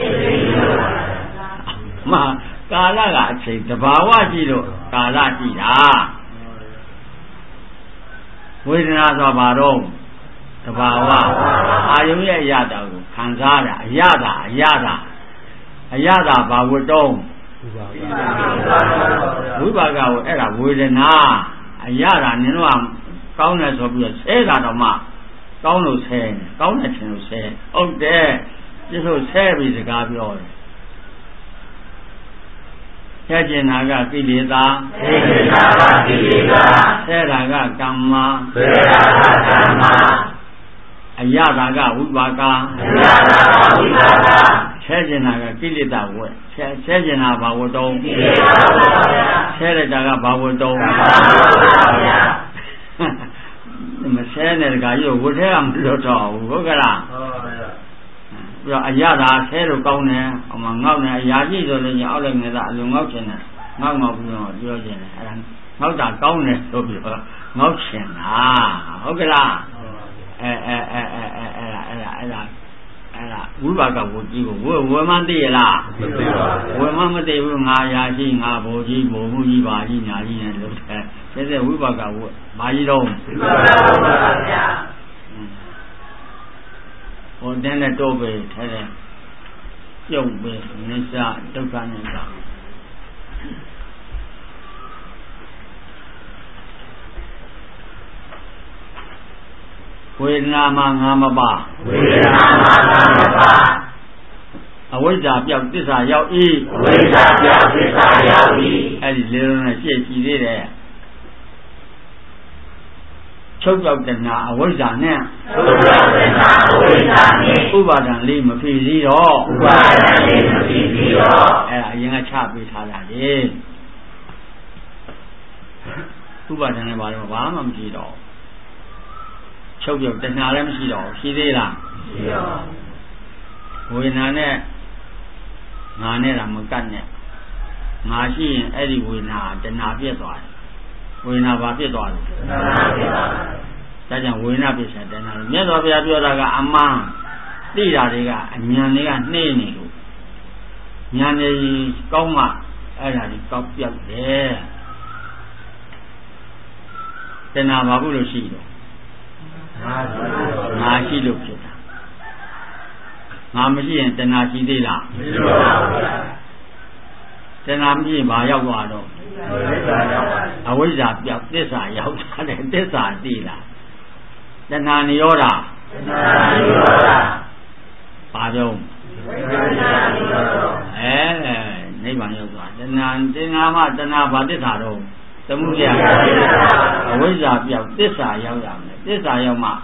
မကာလကအချိန်တဘာဝရှိလို့ကာလရှိတာဝေဒနာဆိုပါတော့တဘာဝအာယုရဲ့အရတာကိုခံစားတာအရတာအရတာအရသာဘာဝတ္တုံဝိပါကကိုအဲ့ဒါဝေဒနာအရသာနင်တို့ကကောင်းတယ်ဆိုပြီးဆဲတာတော့မှကောင်းလို့ဆဲကောင်းတယ်ထင်လို့ဆဲဟုတ်တယ်ပြစ်လို့ဆဲပြီးစကားပြောတယ်ဆဲကျင်တာကကိလေသာဆဲကျင်တာကကိလေသာဆဲတာကကမ္မဆဲတာကကမ္မအရသာကဝိပါကအရသာကဝိပါကဆဲကျင်တာကကိလေသာဝဲဆဲဆဲကျင်တာဘာဝတ္တုံကိလေသာဝဲပါဗျာဆဲလိုက်တာကဘာဝတ္တုံဘာဝတ္တုပါဗျာမဆဲနဲ့တခါကြီးဝတ်ထဲကမလွတ်တော့ဘူးဟုတ်ကလားဟုတ်ပါဗျာပြီးတော့အရသာဆဲလို့ကောင်းတယ်ဟိုမှာငေါက်နေအရာကြီးဆိုလို့ညအောက်လိုက်နေတာအလိုငေါက်ချင်တယ်ငေါက်ငေါက်ပြီးတော့ပြောချင်တယ်အဲ့ဒါငေါက်တာကောင်းတယ်ဆိုပြီးတော့ငေါက်ချင်တာဟုတ်ကလားအဲအဲအဲအဲအဲအဲ့ဒါအဲ့ဒါအဲ့ဒါဝိပါကဝုကြီးကိုဝေဝေမသိရလားမသိပါဘူးဝေမမသိဘူးငါရာရှိငါဘိုလ်ကြီးဘိုလ်မှုကြီးပါကြီးညာကြီးနဲ့လို့တဲ့တဲ့တဲ့ဝိပါကဝုမာကြီးတော့ဝိပါကဝုပါဗျာဟိုတဲ့နဲ့တော့ပဲထဲတဲ့ပြုတ်ပဲနိစ္စဒုက္ခနဲ့တာဝေဒနာမှာငါမပါဝေဒနာမှာငါမပါအဝိဇ္ဇာပြောက်သစ္စာရောက်၏အဝိဇ္ဇာပြောက်သစ္စာရောက်၏အဲ့ဒီလေးလုံးနဲ့ရှေ့ကြည့်သေးတယ်ချုပ်ပြောက်တဏှာအဝိဇ္ဇာနဲ့ချုပ်ပြောက်တဏှာအဝိဇ္ဇာနဲ့ဥပါဒံလေးမဖြစ်သေးတော့ဥပါဒံလေးမဖြစ်သေးတော့အဲ့ဒါအရင်ကချပေးထားတာလေဥပါဒံနဲ့ဘာလို့ဘာမှမကြည့်တော့ချုပ်ပြောက်တဏှာလည်းမရှိတော့ရှိသေးလားရှိတော့ဝေဒနာနဲ့ငါနဲ့တာမကတ်နဲ့ငါရှိရင်အဲ့ဒီဝေဒနာတဏှာပြတ်သွားတယ်ဝဝေဒနာဘာဖြစ်သွားလဲဒါကြောင့်ဝေဒနာပစ္စယတဏှာမြတ်စွာဘုရားပြောတာကအမှန်သိတာတွေကအဉာဏ်တွေကနှေးနေလို့ဉာဏ်တွေကောင်းမှအဲ့ဒါတွေကောက်ပြောက်တယ်တဏှာဘာဘူးလို့ရှိတော့ငါရှိလို့ဖြစ်တာငါမရှိရင်တဏှာရှိသေးလားမရှိပါဘူးတဏှာမရှိရင်ဘာရောက်သွားတော့အဝိဇ္ဇာပြောက်သစ္စာရောက်တာတယ်သစ္စာသိလားတဏှာနိရောဓတဏှာနိရောဓဘာကြောင့်အဲနိဗ္ဗာန်ရောက်သွားတဏှာသင်္ဃာမတဏှာဘာသစ္စာတော့သမုဒယအဝိဇ္ဇာပြောက်သစ္စာရောက်ရမယ်သစ္စာရောက်မှ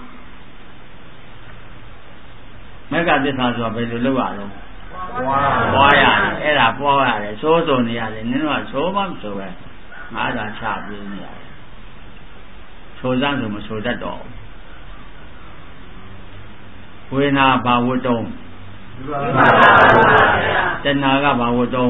မက္ကသစ္စာဆိုတာဘယ်လိုလုပ်ရလဲပွားရတယ်အဲ့ဒါပွားရတယ်စိုးစုံနေရတယ်နင်တို့ကစိုးမဆိုပဲငါသာချပြေးနေရတယ်ဆိုစမ်းဆိုမဆိုတတ်တော့ဝေနာဘာဝတ္တုံတဏှာကဘာဝတ္တုံ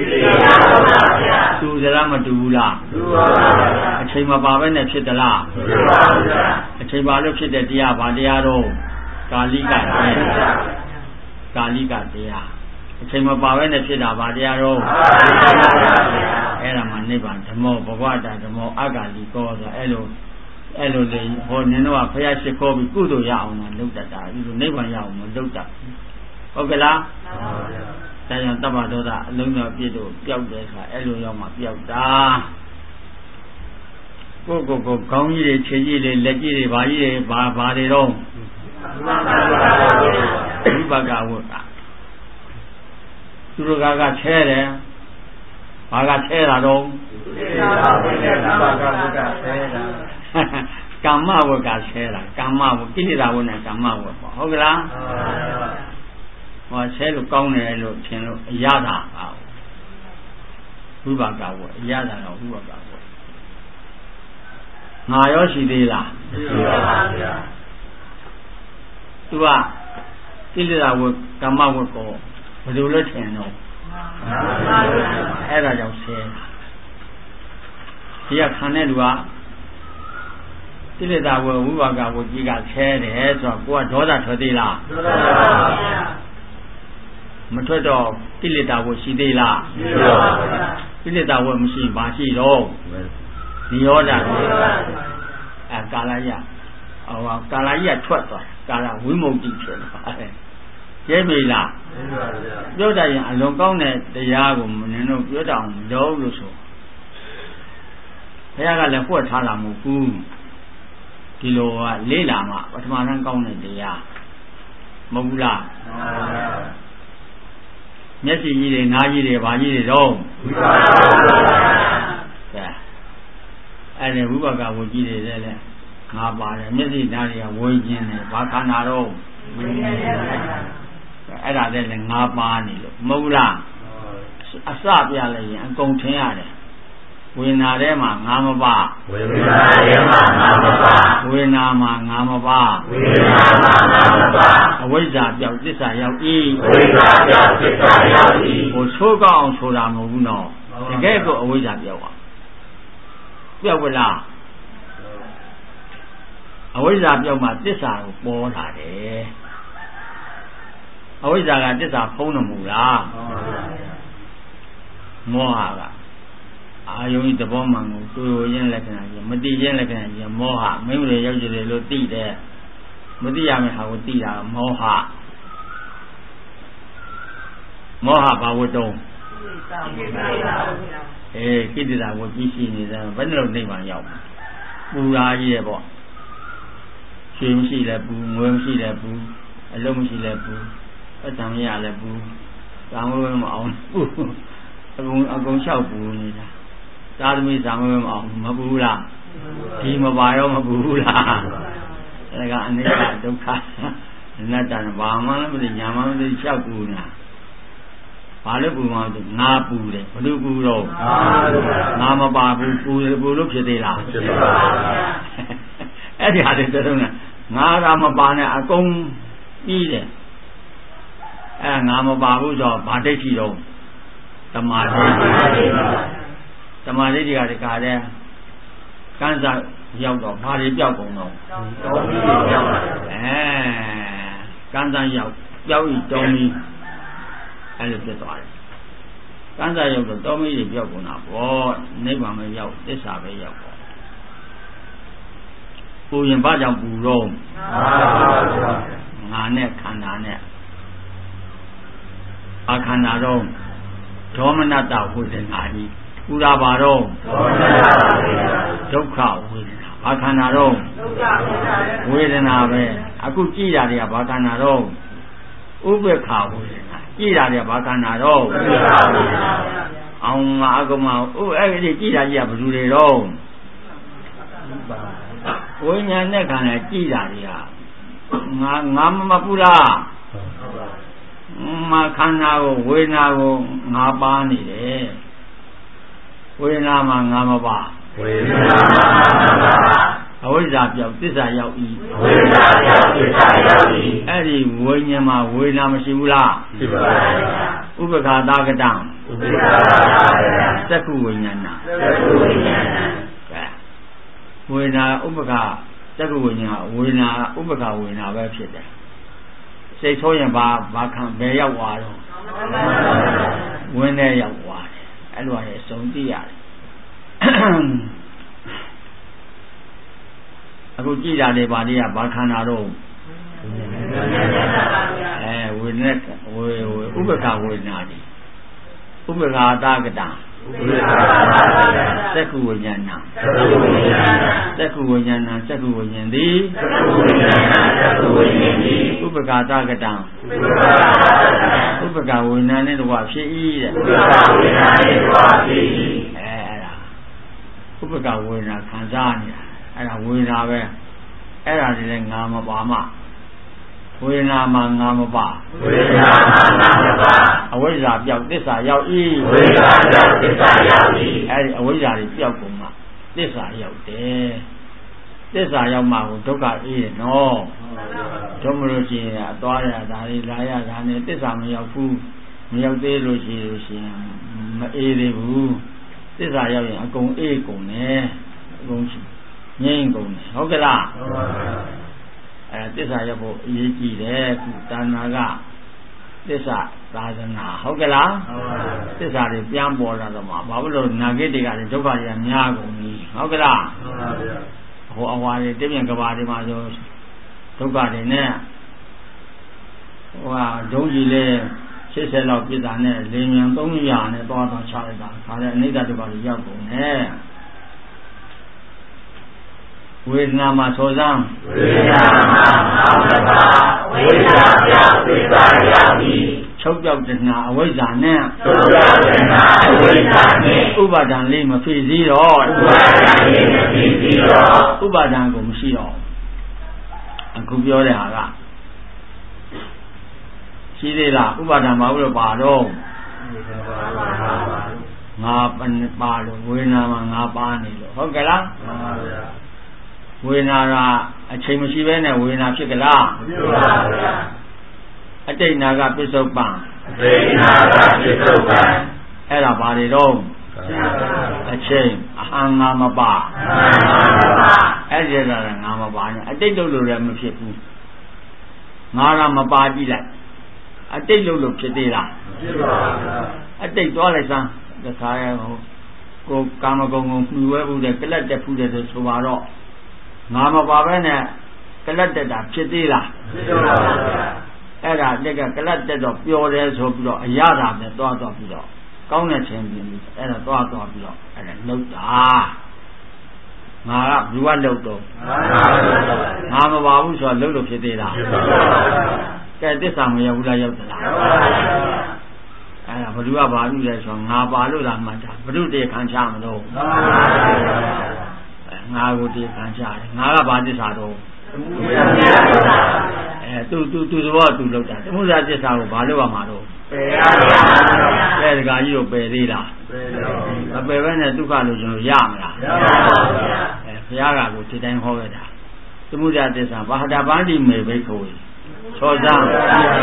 သူစလားမတူဘူးလားတူပါပါအချိန်မပါပဲနဲ့ဖြစ်သလားမဖြစ်ပါဘူးအချိန်ပါလို့ဖြစ်တဲ့တရားဘာတရားတော့ကာလိကတရားကာလိကတရားအချိန်မပါပဲနဲ့ဖြစ်တာဘာတရားတော့အဲ့ဒါမှနိဗ္ဗာန်ဓမ္မောဘဂဝတာဓမ္မောအဂါလိကောဆိုအဲ့လိုအဲ့လိုလေဟောနင်တို့ကဖျားရှိခိုးပြီးကုသိုလ်ရအောင်လို့လုပ်တတ်တာဒီလိုနိဗ္ဗာန်ရအောင်လို့လုပ်တတ်ဟုတ်ကဲ့လားမှန်ပါဗျာဒါကြောင့်တပ္ပဒေါသအလုံးစုံပြည့်တို့ပျောက်တယ်ဆိုတာအဲ့လိုရောက်မှပျောက်တာကိုကိုကိုခေါင်းကြီးတွေခြေကြီးတွေလက်ကြီးတွေဘာကြီးတွေဘာဘာတွေတော့ဝိပါကဝတ်တာသူတို့ကကချဲတယ်ဘာကချဲတာတော့ကမ္မဝတ်ကဆဲတာကမ္မဝတ်ကိလေသာဝတ်နဲ့ကမ္မဝတ်ပေါ့ဟုတ်ကလားဟောဆဲလို့ကောင်းတယ်လို့ထင်လို့အရသာပါဝိပါကဝတ်အရသာတော့ဝိပါကဝတ်ငါရောရှိသေးလားရှိပါပါဗျာသူကကိလေသာဝတ်ကမ္မဝတ်ကိုဘယ်လိုလဲထင်တော့အဲ့ဒါကြောင့်ဆဲတာဒီကခံတဲ့လူကကိလေသာဝဝိပါကဝကြီးကဆဲတယ်ဆိုတော့ကိုကဒေါသထွက်သေးလားထွက်ပါဗျာမထွက်တော့ကိလေသာဝရှိသေးလားမရှိပါဘူးကိလေသာဝမရှိဘာရှိတော့နိရောဓအဲကာလယဟောကာလယထွက်သွားကာလဝိမု ക്തി ဖြစ်သွားတယ်ရဲပြီလားမရှိပါဗျာပြောတတ်ရင်အလွန်ကောင်းတဲ့တရားကိုနင်တို့ပြောတတ်အောင်လုပ်လို့ဆိုဘုရားကလည်းဖွက်ထားတာမဟုတ်ဘူးဒီလိုကလေးလာမှပထမဆုံးကောင်းတဲ့တရားမဟုတ်ဘူးလားမှန်ပါဗျာမျက်စိကြီးတွေနားကြီးတွေဘာကြီးတွေတော့ဝိပါကဝတ်ပါဗျာအဲ့ဒီဝိပါကဝတ်ကြီးတွေလည်းလည်းငါပါတယ်မျက်စိနားတွေကဝေခြင်းတယ်ဘာခန္ဓာတော့ဝိညာဉ်အဲ့ဒါလည်းငါပါနေလို့မဟုတ်လားအစပြလိုက်ရင်အကုန်ထင်ရတယ်ဝေနာထဲမှာငါမပါဝေနာထဲမှာငါမပါဝေနာမှာငါမပါဝေနာမှာငါမပါအဝိဇ္ဇာပြောက်သစ္စာရောက်၏အဝိဇ္ဇာပြောက်သစ္စာရောက်၏ဟိုဆိုးကောင်းအောင်ဆိုတာမဟုတ်ဘူးနော်တကယ်ကိုအဝိဇ္ဇာပြောက်ပါပြောက်ဝလားအဝိဇ္ဇာပြောက်မှသစ္စာကိုပေါ်လာတယ်အဝိဇ္ဇာကသစ္စာဖုံးတယ်မဟုတ်လားမောဟကအာယုံဤသဘောမှန်ကိုတွေ့ရင်းလက္ခဏာကြီးမသိခြင်းလက္ခဏာကြီးမောဟမင်းတို့ရောက်ကြတယ်လို့သိတယ်မသိရမယ့်ဟာကိုသိတာမောဟမောဟဘာဝတ္တုံအေးကိတ္တတာဝကြီးရှိနေတာဘယ်လိုနိဗ္ဗာန်ရောက်ပူရာကြီးရဲ့ပေါ့ရွှေမရှိလဲပူငွေမရှိလဲပူအလုံးမရှိလဲပူအတံရလဲပူကောင်းလို့မအောင်ပူအကုန်အကုန်လျှောက်ပူနေတာသာသမီဇာမမအောင်မပူလားဒီမပါရောမပူလားအဲကအနိစ္စဒုက္ခအနတ္တဘာမှမသိညာမှမသိလျှောက်ပူနေတာဘာလို့ပူမှမသိငါပူတယ်ဘလို့ပူတော့ငါမပါဘူးပူတယ်ပူလို့ဖြစ်သေးလားဖြစ်ပါဘူးအဲ့ဒီဟာတွေတုံးငါကမပါနဲ့အကုန်ပြီးတယ်အဲငါမပါဘူးဆိုတော့ဗာဒိဋ္ဌိတော့တမာဒိဋ္ဌိတမာဒိဋ္ဌိကတကားတဲ့干啥要到哪里表功了？哎，干啥要要一多米，还是别多的。干啥要到多米的表功了？我那方面要，这啥没要过。不然把讲不容，俺呢看哪呢？啊看哪种？我们那大会在哪里？乌拉巴中，ဒုက္ခဝေဒနာဘာခန္ဓာတော့ဝေဒနာပဲအခုကြည်တာတွေကဘာခန္ဓာတော့ဥပ္ပခာဝေဒနာကြည်တာတွေကဘာခန္ဓာတော့ဥပ္ပခာဝေဒနာအောင်ငါအကောင်မဥအဲ့ဒီကြည်တာကြီးကဘယ်သူတွေတော့ဝိညာဉ်နဲ့ခန္ဓာကြည်တာတွေကငါငါမပူလားမခန္ဓာကိုဝေဒနာကိုငါပါနေတယ်ဝေဒနာမှာငါမပါဝေဒနာမှာငါမပါအဝိဇ္ဇာပြောက်သစ္စာရောက်ဤဝေဒနာပြောက်သစ္စာရောက်ဤအဲ့ဒီဝိညာဉ်မှာဝေဒနာမရှိဘူးလားရှိပါဘူးဥပ္ပခာတကတံဥပ္ပခာတကတံသက္ခုဝိညာဏသက္ခုဝိညာဏကဲဝေဒနာဥပ္ပခာသက္ခုဝိညာဏဝေဒနာဥပ္ပခာဝေဒနာပဲဖြစ်တယ်စိတ်ဆိုးရင်ဘာဘာခံဘယ်ရောက်သွားတော့ဝင်းထဲရောက်သွားတယ်အဲ့လိုရဲ့စုံသိရတယ်အခုကြည်တာလေပါလေးကဘာခန္ဓာတော့အဲဝိနည်းဝေဥပ္ပခာဝေဒနာတိဥပ္ပခာတကတံသက္ခုဝိညာဏသက္ခုဝိညာဏသက္ခုဝိညာဉ်သည်ဥပ္ပခာတကတံဥပ္ပခာဝိညာဉ်နဲ့တကွဖြစ်၏တဲ့ဥပ္ပခာဝိညာဉ်နဲ့တကွဖြစ်၏အဲအဲ့ဒါဥပ္ပခာဝေဒနာခံစားနေတာအဲ့ဒါဝေဒနာပဲအဲ့ဒါတွေလည်းငါမပါမှဝေဒနာမှာငါမပါဝေဒနာမှာငါမပါအဝိဇ္ဇာပြောက်သစ္စာရောက်၏ဝိဇ္ဇာပြောက်သစ္စာရောက်၏အဲ့ဒီအဝိဇ္ဇာတွေပြောက်ကုန်မှသစ္စာရောက်တယ်သစ္စာရောက်မှကိုဒုက္ခအေးရနော်တို့မလို့ရှိရင်အသွားရတာတွေလာရတာနဲ့သစ္စာမရောက်ဘူးမရောက်သေးလို့ရှိလို့ရှိရင်မအေးသေးဘူးသစ္စာရောက်ရင်အကုန်အေးကုန်တယ်အကုန်ငြိမ့်ကုန်တယ်ဟုတ်ကလားဟုတ်ပါဘူးအဲသစ္စာရောက်ဖို့အရေးကြီးတယ်ခုတဏှာကသစ္စာသာသနာဟုတ်ကလားဟုတ်ပါဘူးသစ္စာတွေပြန်ပေါ်လာတော့မှဘာလို့နာဂိတွေကလည်းဒုက္ခတွေကများကုန်ပြီဟုတ်ကလားဟုတ်ပါဘူးဟိုအဝါတွေတပြင်းကဘာတွေမှာဆိုဒုက္ခတွေနဲ့ဟိုဟာဒုံးကြီးလေးရှစ်ဆယ်လောက်ပြစ်တာနဲ့လေမြန်သုံးရာနဲ့သွားသွားချလိုက်တာခါတဲ့အနိစ္စဒုက္ခတွေရောက်ကုန်တယ်ဝေဒနာမှာဆိုစမ်းဝေဒနာမှာငါမပါဝေဒနာပြောက်သစ္စာရောက်ပြီချုပ်ပြောက်တဏှာအဝိဇ္ဇာနဲ့ချုပ်ပြောက်တဏှာအဝိဇ္ဇာနဲ့ဥပါဒံလေးမဖြစ်စည်းတော့ဥပါဒံလေးမဖြစ်စည်းတော့ဥပါဒံကိုမရှိတော့အခုပြောတဲ့ဟာကရှိသေးလားဥပါဒံမဟုတ်လို့ပါတော့ငါပါလို့ဝေဒနာမှာငါပါနေလို့ဟုတ်ကဲ့လားမှန်ပါဗျာဝေဒနာကအချိန်မရှိဘဲနဲ့ဝေဒနာဖြစ်ကြလားမဖြစ်ပါဘူးဗျာအတိတ်နာကပစ္စုပန်အတိတ်နာကပစ္စုပန်အဲ့ဒါဘာတွေတော့အချိန်အဟံငါမပါအဟံငါမပါအဲ့ဒီကငါမပါနဲ့အတိတ်လို့လို့လည်းမဖြစ်ဘူးငါကမပါကြည့်လိုက်အတိတ်လို့လို့ဖြစ်သေးလားမဖြစ်ပါဘူးအတိတ်သွားလိုက်စမ်းတခါရဟိုကိုကာမဂုဏ်ကိုမှီဝဲဘူးတဲ့ကလတ်တက်ဘူးတဲ့ဆိုဆိုပါတော့ငါမပါပဲနဲ့ကလတ်တက်တာဖြစ်သေးလားဖြစ်ပါဘူးဗျာအဲ့ဒါတက်ကကလတ်တက်တော့ပျော်တယ်ဆိုပြီးတော့အရသာနဲ့တွားတော့ပြီးတော့ကောင်းတဲ့ခြင်းပြင်ပြီးအဲ့ဒါတွားတော့ပြီးတော့အဲ့ဒါလှုပ်တာငါကဘယ်ကလှုပ်တော့ငါမပါဘူးဆိုတော့လှုပ်လို့ဖြစ်သေးလားဖြစ်ပါဘူးကဲတစ္ဆာမရောက်ဘူးလားရောက်သလားရောက်ပါဘူးအဲ့ဒါဘ누구ကပါလို့လဲဆိုတော့ငါပါလို့လားမှတ်တာဘ누구တည်းခံချမလို့မှန်ပါဘူးငါကိုတည်ခံကြတယ်ငါကဘာသစ္စာတော့အဲသူသူသူသဘောသူလောက်တာသမုဒ္ဒရာသစ္စာကိုဘာလို့ရမှာတော့ပယ်ရပါဘူးအဲဒကာကြီးတို့ပယ်သေးလားပယ်တော့မပယ်ဘဲနဲ့ဒုက္ခလို့ကျွန်တော်ရမလားရပါဘူးဗျာအဲဘုရားကကိုဒီတိုင်းဟောခဲ့တာသမုဒ္ဒရာသစ္စာဘာဟာတာပန္တိမေဘိက္ခဝေချောစမ်း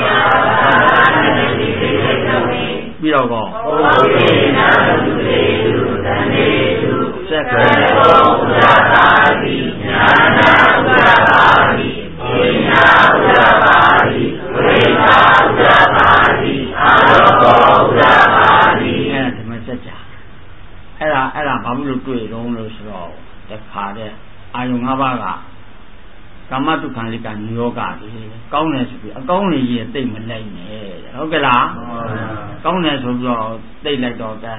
ပြီးတော့ကောဩဝိနာတုတေတုသံဃေတုသက္ကေဘုရားအဲ့ဒါအဲ့ဒါဘာလို့တွေ့တော့လို့ဆိုတော့တခါတဲ့အာယုံ၅ပါးကကာမတုခံလိကနိယောဂတွေကောင်းတယ်ဆိုပြီးအကောင်းတွေကြီးတိတ်မလိုက်နဲ့ဟုတ်ကဲ့လားကောင်းတယ်ဆိုပြီးတော့တိတ်လိုက်တော့ကဲ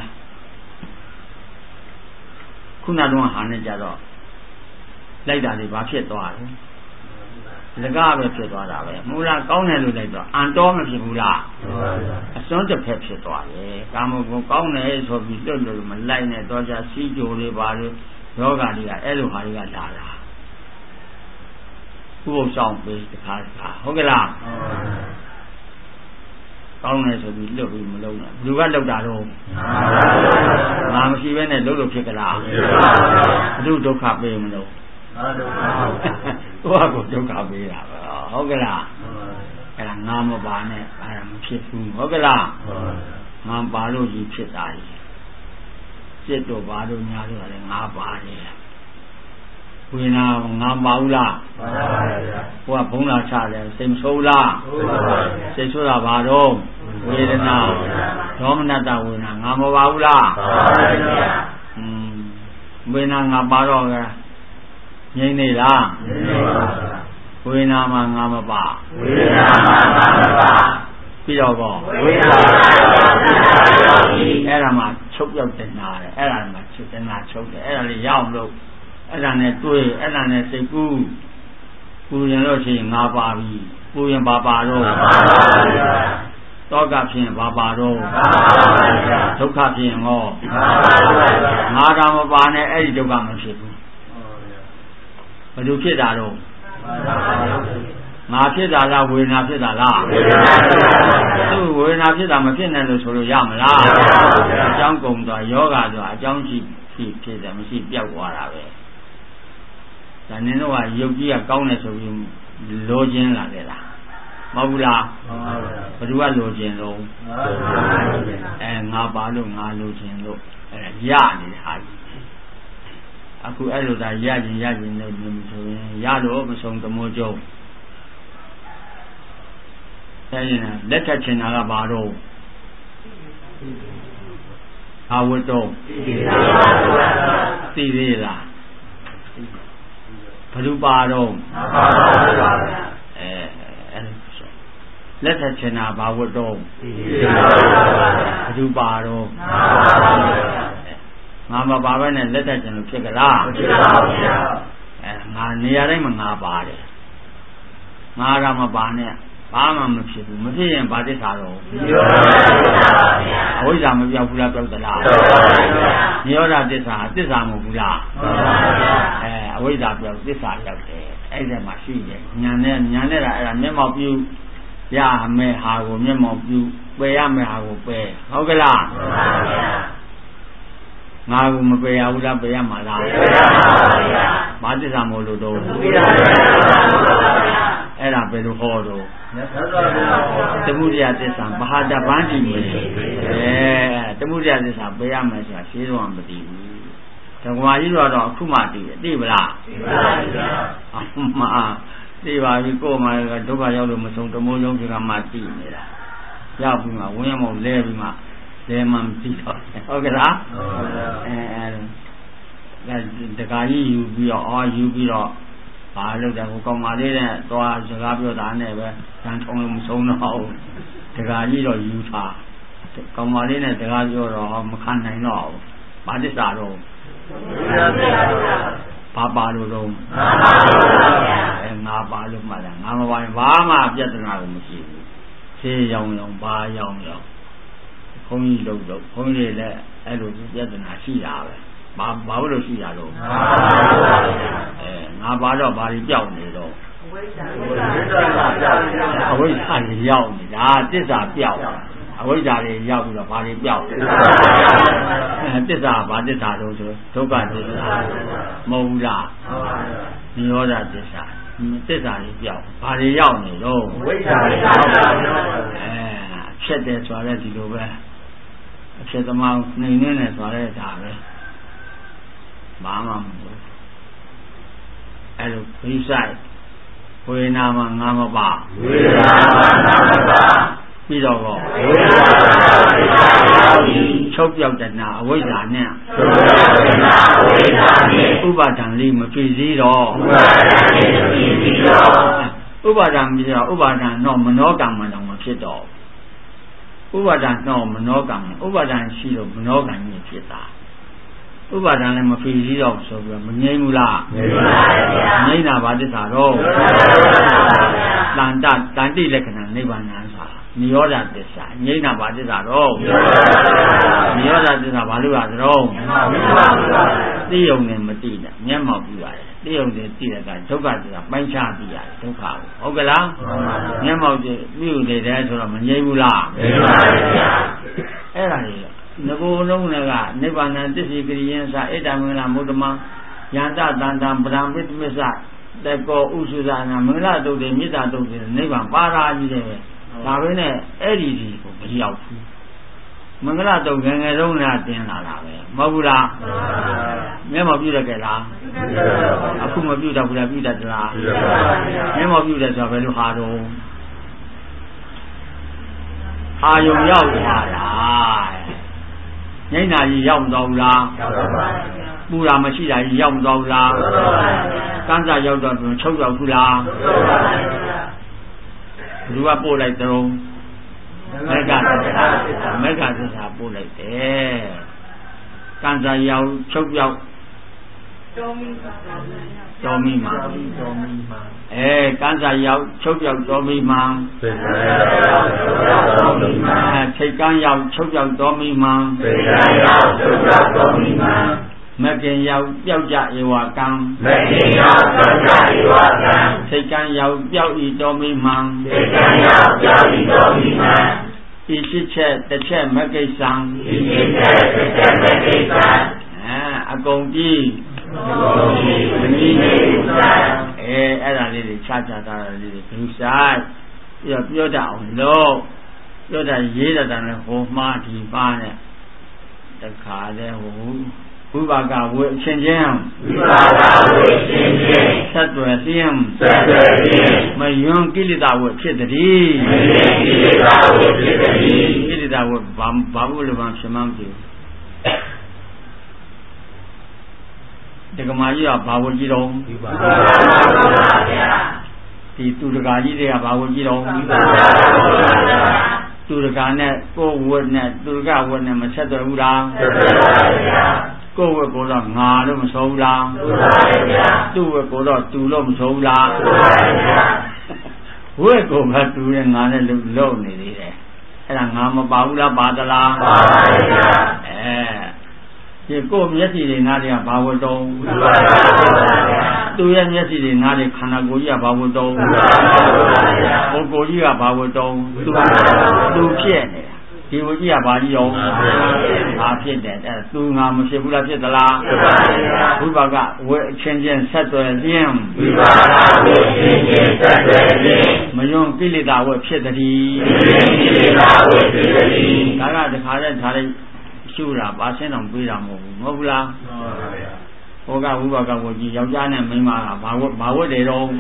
ခုနကတော့ဟာနဲ့ကြတော့လိုက်တာတွေဘာဖြစ်သွားလဲလကားပဲဖြစ်သွားတာပဲမူလကောင်းတယ်လို့လိုက်တော့အန်တော်မဖြစ်ဘူးလားအစွန်းတစ်ဖက်ဖြစ်သွားတယ်ကာမဂုဏ်ကောင်းတယ်ဆိုပြီးလွတ်လို့မလိုက်နဲ့တော့ကြစီးကြိုတွေပါလို့ယောဂတွေကအဲ့လိုဟာတွေကလာတာဥပုသ်ဆောင်ပေးတခါတခါဟုတ်ကဲ့လားကောင်းတယ်ဆိုပြီးလွတ်ပြီးမလုံးနဲ့ဘယ်သူကလောက်တာတော့ငါမရှိဘဲနဲ့လုံးလို့ဖြစ်ကြလားဘုဒ္ဓဒုက္ခပေးမလို့ဟုတ်ကဲ့ဒုက္ခပေးတာပဲဟုတ်ကဲ့လားအဲ့ဒါငါမပါနဲ့အဲ့ဒါမဖြစ်ဘူးဟုတ်ကဲ့လားငါပါလို့ကြီးဖြစ်တာကြီးစိတ်တော့ပါလို့ညာလို့လည်းငါပါတယ်ဝိညာဉ်ငါပါဘူးလားပါပါဘုရားဘုံလာချတယ်စိတ်မဆိုးလားစိတ်ဆိုးတာဘာတော့ဝေဒနာဒေါမနတဝေဒနာငါမပါဘူးလားပါပါอืมဝေဒနာငါပါတော့ကငြိမ့်နေလားငြိမ့်နေပါဘူးဝေဒနာမှာငါမပါဝေဒနာမှာငါမပါပြီးတော့ကောဝေဒနာအဲ့ဒါမှချုပ်ပြောက်တင်လာတယ်အဲ့ဒါမှချုပ်တင်လာချုပ်တယ်အဲ့ဒါလေးရောက်လို့အဲ့ဒါနဲ့တွေ့အဲ့ဒါနဲ့စိတ်ကူးပူရင်လို့ရှိရင်ငါပါပြီပူရင်ဘာပါတော့ပါပါတောကဖြစ်ရင်ဘာပါတော့ပါပါဒုက္ခဖြစ်ရင်ဟောငါကမပါနဲ့အဲ့ဒီဒုက္ခမဖြစ်ဘူးဘယ်လိုဖြစ်တာတော့ငါဖြစ်တာလားဝေဒနာဖြစ်တာလားဝေဒနာဖြစ်တာသူဝေဒနာဖြစ်တာမဖြစ်နဲ့လို့ဆိုလို့ရမလားအကြောင်းကုန်သွားယောဂဆိုတာအကြောင်းရှိဖြစ်ဖြစ်တယ်မရှိပြောက်သွားတာပဲဒါနင်းတော့ကယုတ်ကြီးကကောင်းတယ်ဆိုပြီးလိုချင်လာခဲ့တာမဟုတ်ဘူးလားဘယ်သူကလိုချင်တော့အဲငါပါလို့ငါလိုချင်လို့အဲရနေတဲ့ဟာကြီးအခုအဲ့လိုသာရရင်ရရင်လို့ဆိုရင်ရလို့မဆုံးသမောကျုံအဲရင်လက်ထက်ချင်တာကဘာတော့အာဝတ္တောသိသေးလားဘယ်သူပါတော့အဲလက်ထက်ချင်တာဘာဝတ္တောဘယ်သူပါတော့ငါမပါဘဲနဲ့လက်ထက်ချင်လို့ဖြစ်ကြလားမဖြစ်ပါဘူးဗျာအဲငါနေရာတိုင်းမှာငါပါတယ်ငါကမပါနဲ့ဘာမှမဖြစ်ဘူးမဖြစ်ရင်ဘာသစ္စာတော့အဝိဇ္ဇာမပြောက်ဘူးလားပြောက်သလားနိရောဓသစ္စာသစ္စာမဟုတ်ဘူးလားအဲအဝိဇ္ဇာပြောက်သစ္စာရောက်တယ်အဲ့ဒါမှရှိတယ်ညာနဲ့ညာနဲ့ကအဲ့ဒါမျက်မှောက်ပြုရမယ်ဟာကိုမျက်မှောက်ပြုပယ်ရမယ်ဟာကိုပယ်ဟုတ်ကဲ့လားငါကမပယ်ရဘူးလားပယ်ရမှာလားပယ်ရပါဗျာဘာသစ္စာမို့လို့တော့အဲ့ဒါဘယ်လိုဟောတော့သမုဒယသစ္စာဘာဟာတပန်းတည်နေအဲသမုဒယသစ္စာပယ်ရမယ်ဆိုတာရှင်းတော့မသိဘူးဓမ္မကြီးတော့အခုမှသိတယ်သိပလားသိပါဗျာအမှန်သိပါပြီကိုယ်မှဒုက္ခရောက်လို့မဆုံးတမိုးလုံးကမှသိနေတာရောက်ပြီးမှဝင်းရမောင်လဲပြီးမှလဲမှမသိတော့ဟုတ်ကဲ့လားအဲအဲတခါကြီးယူပြီးတော့အော်ယူပြီးတော့ဘာလို့လဲဟိုကောင်မလေးနဲ့သွားစကားပြောတာနဲ့ပဲတန်ထုံလို့မဆုံးတော့ဘူးတခါကြီးတော့ယူထားကောင်မလေးနဲ့စကားပြောတော့မခံနိုင်တော့ဘူးဘာသစ္စာတော့ဘာပါလို့တော့အဲငါပါလို့မှလည်းငါမပါရင်ဘာမှပြဿနာကိုမရှိဘူးဆေးရောင်ရောင်ဘာရောင်ရောင်ဘုန်းကြီးလုံးတော့ဘုန်းကြီးလည်းအဲ့လိုပြဿနာရှိတာပဲဘာဘာလို့ရှိတာတော့အဲငါပါတော့ဘာကြီးကြောက်နေတော့အဝိဇ္ဇာအဝိဇ္ဇာကြီးရောက်နေတာသစ္စာပြောက်အဝိဇ္ဇာတွေရောက်ပြီးတော့ဘာတွေပြောက်သစ္စာဘာသစ္စာတော့ဆိုဒုက္ခသစ္စာမဟုတ်ဘူးလားနိရောဓသစ္စာသစ္စာတွေပြောက်ဘာတွေရောက်နေတော့ဝိဇ္ဇာတွေရောက်အဲဖြစ်တယ်ဆိုရဲဒီလိုပဲအဖြစ်သမားနှိမ်နေတယ်ဆိုရဲဒါပဲဘာမှမဟုတ်အဲ့လိုခိဆိုင်ဝေနာမှာငါမပါဝေနာမှာငါမပါပြီးတော့ကောချုပ်ပြောက်တဏှာအဝိဇ္ဇာနဲ့ဥပါဒံလေးမပြည့်စည်တော့ဥပါဒံပြီးတော့ဥပါဒံတော့မနောကံမှတော့မဖြစ်တော့ဥပါဒံတော့မနောကံဥပါဒံရှိတော့မနောကံကြီးဖြစ်တာဥပါဒံလည်းမပြည့်စည်တော့ဆိုပြီးတော့မငြိမ်းဘူးလားငြိမ်းပါဗျာငြိမ်းတာဘာတစ္ဆာတော့တန်တတန်တိလက္ခဏာနိဗ္ဗာန်ဆိုတာနိရောဓသစ္စာငြိမ်းတာဘာသစ္စာတော့နိရောဓသစ္စာဘာလို့ရသလဲသိယုံနဲ့မသိတာမျက်မှောက်ပြရတယ်သိယုံနဲ့သိတဲ့ကဒုက္ခသစ္စာပိုင်းခြားသိရတယ်ဒုက္ခကိုဟုတ်ကလားမျက်မှောက်ပြုနေတယ်ဆိုတော့မငြိမ်းဘူးလားငြိမ်းပါဗျာအဲ့ဒါကြီးငကိုယ်လုံးကနိဗ္ဗာန်တစ္ဆေကရိယံသာဣဒ္ဓမင်္ဂလမုဒ္ဓမယန္တတန္တံပရံပိတ္တမစ္စတကောဥစုဇာနာမင်္ဂလာတုတ်တယ်မေတ္တာတုတ်တယ်နိဗ္ဗာန်ပါရာကြီးတယ်ဒါပဲနဲ့အဲ့ဒီဒီကိုမရောက်ဘူးမင်္ဂလာတုတ်ငယ်ငယ်လုံးနဲ့တင်လာတာပဲမဟုတ်ဘူးလားမျက်မှောက်ပြုရကြလားအခုမပြုတော့ဘူးလားပြုတတ်သလားမျက်မှောက်ပြုတယ်ဆိုတော့ဘယ်လိုဟာတော့အာယုံရောက်သွားတာငိမ့်နာကြီးရောက်တော့ဘူးလားပူတာမရှိတာကြီးရောက်တော့ဘူးလားကန်းစာရောက်တော့ချုပ်ရောက်ဘူးလားဘယ်သူကပို့လိုက်တော့မေဃသစ္စာမေဃသစ္စာပို့လိုက်တယ်ကန်းစာရောက်ချုပ်ရောက်တော်မီမှာတော်မီမှာအဲကန်းစာရောက်ချုပ်ရောက်တော်မီမှာသိတော်မီမှာထိတ်ကန်းရောက်ချုပ်ရောက်တော်မီမှာသိကန်းရောက်ချုပ်ရောက်တော်မီမှာမကင်ရောက်ပြောက်ကြဧဝကံမကင်ရောက်ပြောက်ကြဧဝကံထိတ်ကန်းရောက်ပြောက်ဤတော်မီမှာထိတ်ကန်းရောက်ပြောက်ဤတော်မီမှာဤရှိချက်တစ်ချက်မကိစ္စံဤရှိချက်တစ်ချက်မကိစ္စံအဲအကုန်ကြီးမနည်းနေအဲအဲ့ဒါလေးတွေခြားခြားသားလေးတွေသူဆိုင်ပြီးတော့ပြောတတ်အောင်လို့ပြောတတ်ရေးတတ်တယ်ဟိုမှားဒီပါနဲ့တခါလဲဟိုဝိပါကဝေအချင်းချင်းဝိပါကဝေအချင်းချင်းဆက်သွယ်လျင်းဆက်သွယ်လျင်းမယွန်းကိလေသာဝေဖြစ်တည်းမယွန်းကိလေသာဝေဖြစ်တည်းကိလေသာဝေဘာဘာလို့လဲဘာဖြစ်မှန်းပြုတက္ကမကြီးကဘာဝကြီးတော့ဝိပါကပါဗျာဒီသူတကာကြီးတွေကဘာဝကြီးတော့ဝိပါကပါဗျာသူတကာနဲ့ကိုယ်ဝတ်နဲ့သူတကဝတ်နဲ့မဆက်သွယ်ဘူးလားဆက်သွယ်ပါဗျာကိုယ်ဝတ်ကိုတော့ငါလို့မဆိုဘူးလားဆိုပါဗျာသူ့ဝတ်ကိုတော့သူလို့မဆိုဘူးလားဆိုပါဗျာဝတ်ကိုကသူနဲ့ငါနဲ့လုံနေသေးတယ်အဲ့ဒါငါမပါဘူးလားပါသလားပါပါဗျာအဲဒီကိုယ်မျက်စိတွေနားတွေကဘာဝတ္တုံသူရဲ့မျက်စိတွေနားတွေခန္ဓာကိုယ်ကြီးကဘာဝတ္တုံဘုကိုယ်ကြီးကဘာဝတ္တုံသူသူဖြစ်နေတာဒီဝကြီးကဘာကြီးရောဘာဖြစ်တယ်အဲသူငါမဖြစ်ဘူးလားဖြစ်သလားဝိပါကဝေအချင်းချင်းဆက်သွယ်လျင်းဝိပါကဝေအချင်းချင်းဆက်သွယ်လျင်းမယွန်းကိလေသာဝေဖြစ်တည်းကိလေသာဝေဖြစ်တည်းဒါကတခါတည်းထားလိုက်ရှုတာပါဆင်းတော်ပြေးတာမဟုတ်ဘူးမဟုတ်ဘူးလားမှန်ပါဗျာဟိုကဝိပါကဝကြီးယောက်ျားနဲ့မိန်းမကဘာဝဘာဝတ်တယ်တော့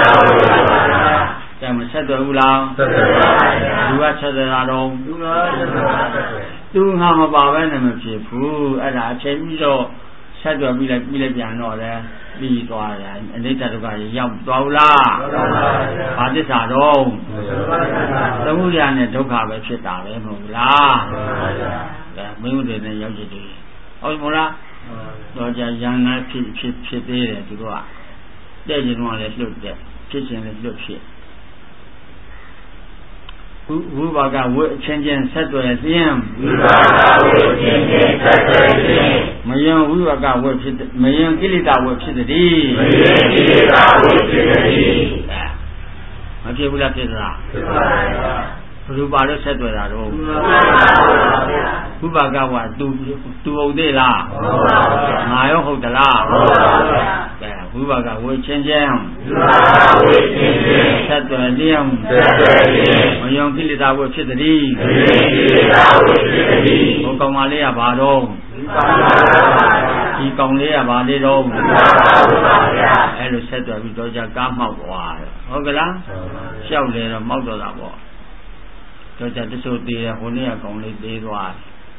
ကဲမဆက်တယ်ဘူးလားဆက်တယ်ပါဗျာသူကဆက်တယ်လားတော့သူကဆက်တယ်ပါသူငါမပါဘဲနဲ့မဖြစ်ဘူးအဲ့ဒါအချိန်ပြီးတော့ဆက်တယ်ပြီးလိုက်ပြီးလိုက်ပြန်တော့လဲပြီးသွားတယ်အနိစ္စဒုက္ခရောက်သွားဘူးလားရောက်ပါဗျာဘာသစ္စာတော့သမုဒယနဲ့ဒုက္ခပဲဖြစ်တာပဲမဟုတ်ဘူးလားမှန်ပါဗျာမင်းတို့နဲ့ရောက်ကြည့်တယ်ဟုတ်မလားတော့ကြာရန်နာဖြစ်ဖြစ်ဖြစ်သေးတယ်သူတို့ကတဲ့ကျင်တော့လည်းလွတ်တဲ့ဖြစ်ခြင်းလည်းလွတ်ဖြစ်ဝိပါကဝိအချင်းချင်းဆက်သွယ်လျင်းဝိပါကဝိအချင်းချင်းဆက်သွယ်လျင်းမယံဝိပါကဝိဖြစ်မယံကိလေသာဝိဖြစ်သည်မယံကိလေသာဝိဖြစ်သည်မဖြစ်ဘူးလားဖြစ်သလားဖြစ်ပါပါဘုရားလို့ဆက်တွေ့တာတော့ဘုရားကဝါသူသူဟုတ်သေးလားဟုတ်ပါဘူးငါရောဟုတ်သလားဟုတ်ပါဘူးကဲဘုရားကဝေချင်းချင်းဘုရားဝေချင်းချင်းဆက်တွေ့လျင်းဆက်တွေ့လျင်းမယုံကိလေသာဝေဖြစ်သည်မယုံကိလေသာဝေဖြစ်သည်ဘုကောင်မလေးကဘာတော့ဒီကောင်လေးကဘာလေးတော့အဲ့လိုဆက်တွေ့ပြီးတော့ကြကားမှောက်သွားတယ်ဟုတ်ကလားရှောက်လေတော့မောက်တော့တာပေါ့တော့ကြတချို့သေးတယ်ဟိုနေ့ကကောင်းလေးသေးသွား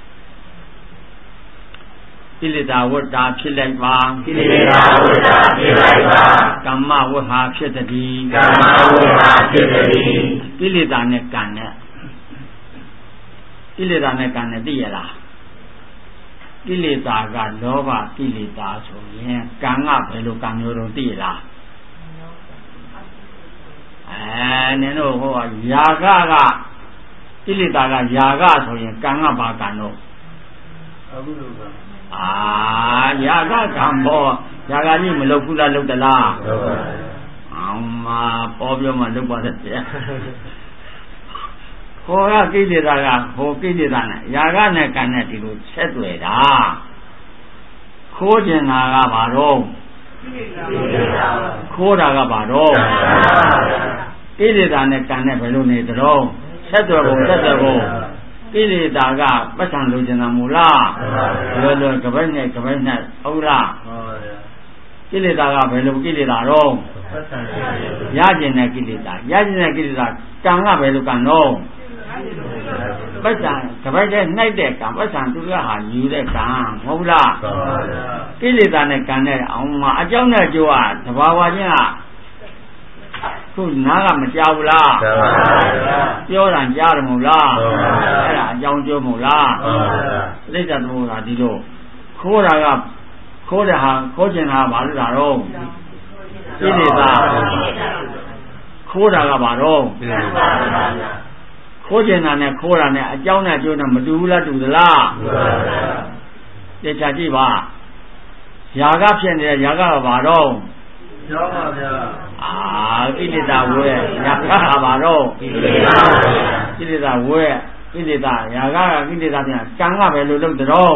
ကိလေသာဝတ္တာဖြစ်လိုက်ပါကိလေသာဝတ္တာဖြစ်လိုက်ပါကမ္မဝဟာဖြစ်တည်းကမ္မဝဟာဖြစ်တည်းကိလေသာနဲ့ကံနဲ့ကိလေသာနဲ့ကံနဲ့သိရလားကိလေသာကလောဘကိလေသာဆိုရင်ကံကဘယ်လိုကံမျိုးတုံးသိရလားအဲနင်တို့ဟောယာကကကိလေသာကယာကဆိုရင်ကံကဘာကံတော့အခုလိုကအာယာကကံဘောယာကကြီးမလုပ်ဘူးလားလုပ်တလားလုပ်ပါဘူးအောင်မပေါ်ပြောမှလုပ်ပါတဲ့ဗျာဟောကကိလေသာကဟောကိလေသာနဲ့ယာကနဲ့ကံနဲ့ဒီလိုဆက်တွေ့တာခိုးကျင်တာကဘာတော့ခိုးတာကဘာတော့ကိလေသာနဲ့ကံနဲ့ဘယ်လိုနေကြတော့ဆက်တွေ့ဖို့ဆက်တွေ့ဖို့ကိလေသာကပတ်စံလိုချင်တာမူလားလွယ်လွယ်ကပိုက်နဲ့ကပိုက်နဲ့ဟုတ်လားကိလေသာကဘယ်လိုကိလေသာတော့ရကျင်တဲ့ကိလေသာရကျင်တဲ့ကိလေသာကံကဘယ်လိုကံတော့ပတ်စံကပိုက်နဲ့နှိုက်တဲ့ကံပတ်စံသူကဟာယူတဲ့ကံမဟုတ်လားကိလေသာနဲ့ကံနဲ့အောင်မှာအကြောင်းနဲ့အကျိုးကသဘာဝချင်းကခုနားကမကြောက်လားပြောတာကြားတယ်မဟုတ်လားအဲ့ဒါအကြောင်းကျိုးမဟုတ်လားပြိဿသမုဒ္ဒါဒီလိုခိုးတာကခိုးတဲ့ဟာခိုးကျင်တာဘာလို့တာတော့ကိလေသာခိုးတာကဘာတော့ခိုးကျင်တာနဲ့ခိုးတာနဲ့အကြောင်းနဲ့အကျိုးနဲ့မတူဘူးလားတူသလားတေချာကြည့်ပါຢာကဖြစ်နေတဲ့ຢာကကဘာတော့ကျောင်းပါဗျာအာကိလေသာဝဲຢာကကဘာတော့ကိလေသာဝဲကိလေသာဝဲကိလေသာຢာကကကိလေသာပြန်ကံကပဲလို့လုပ်တော့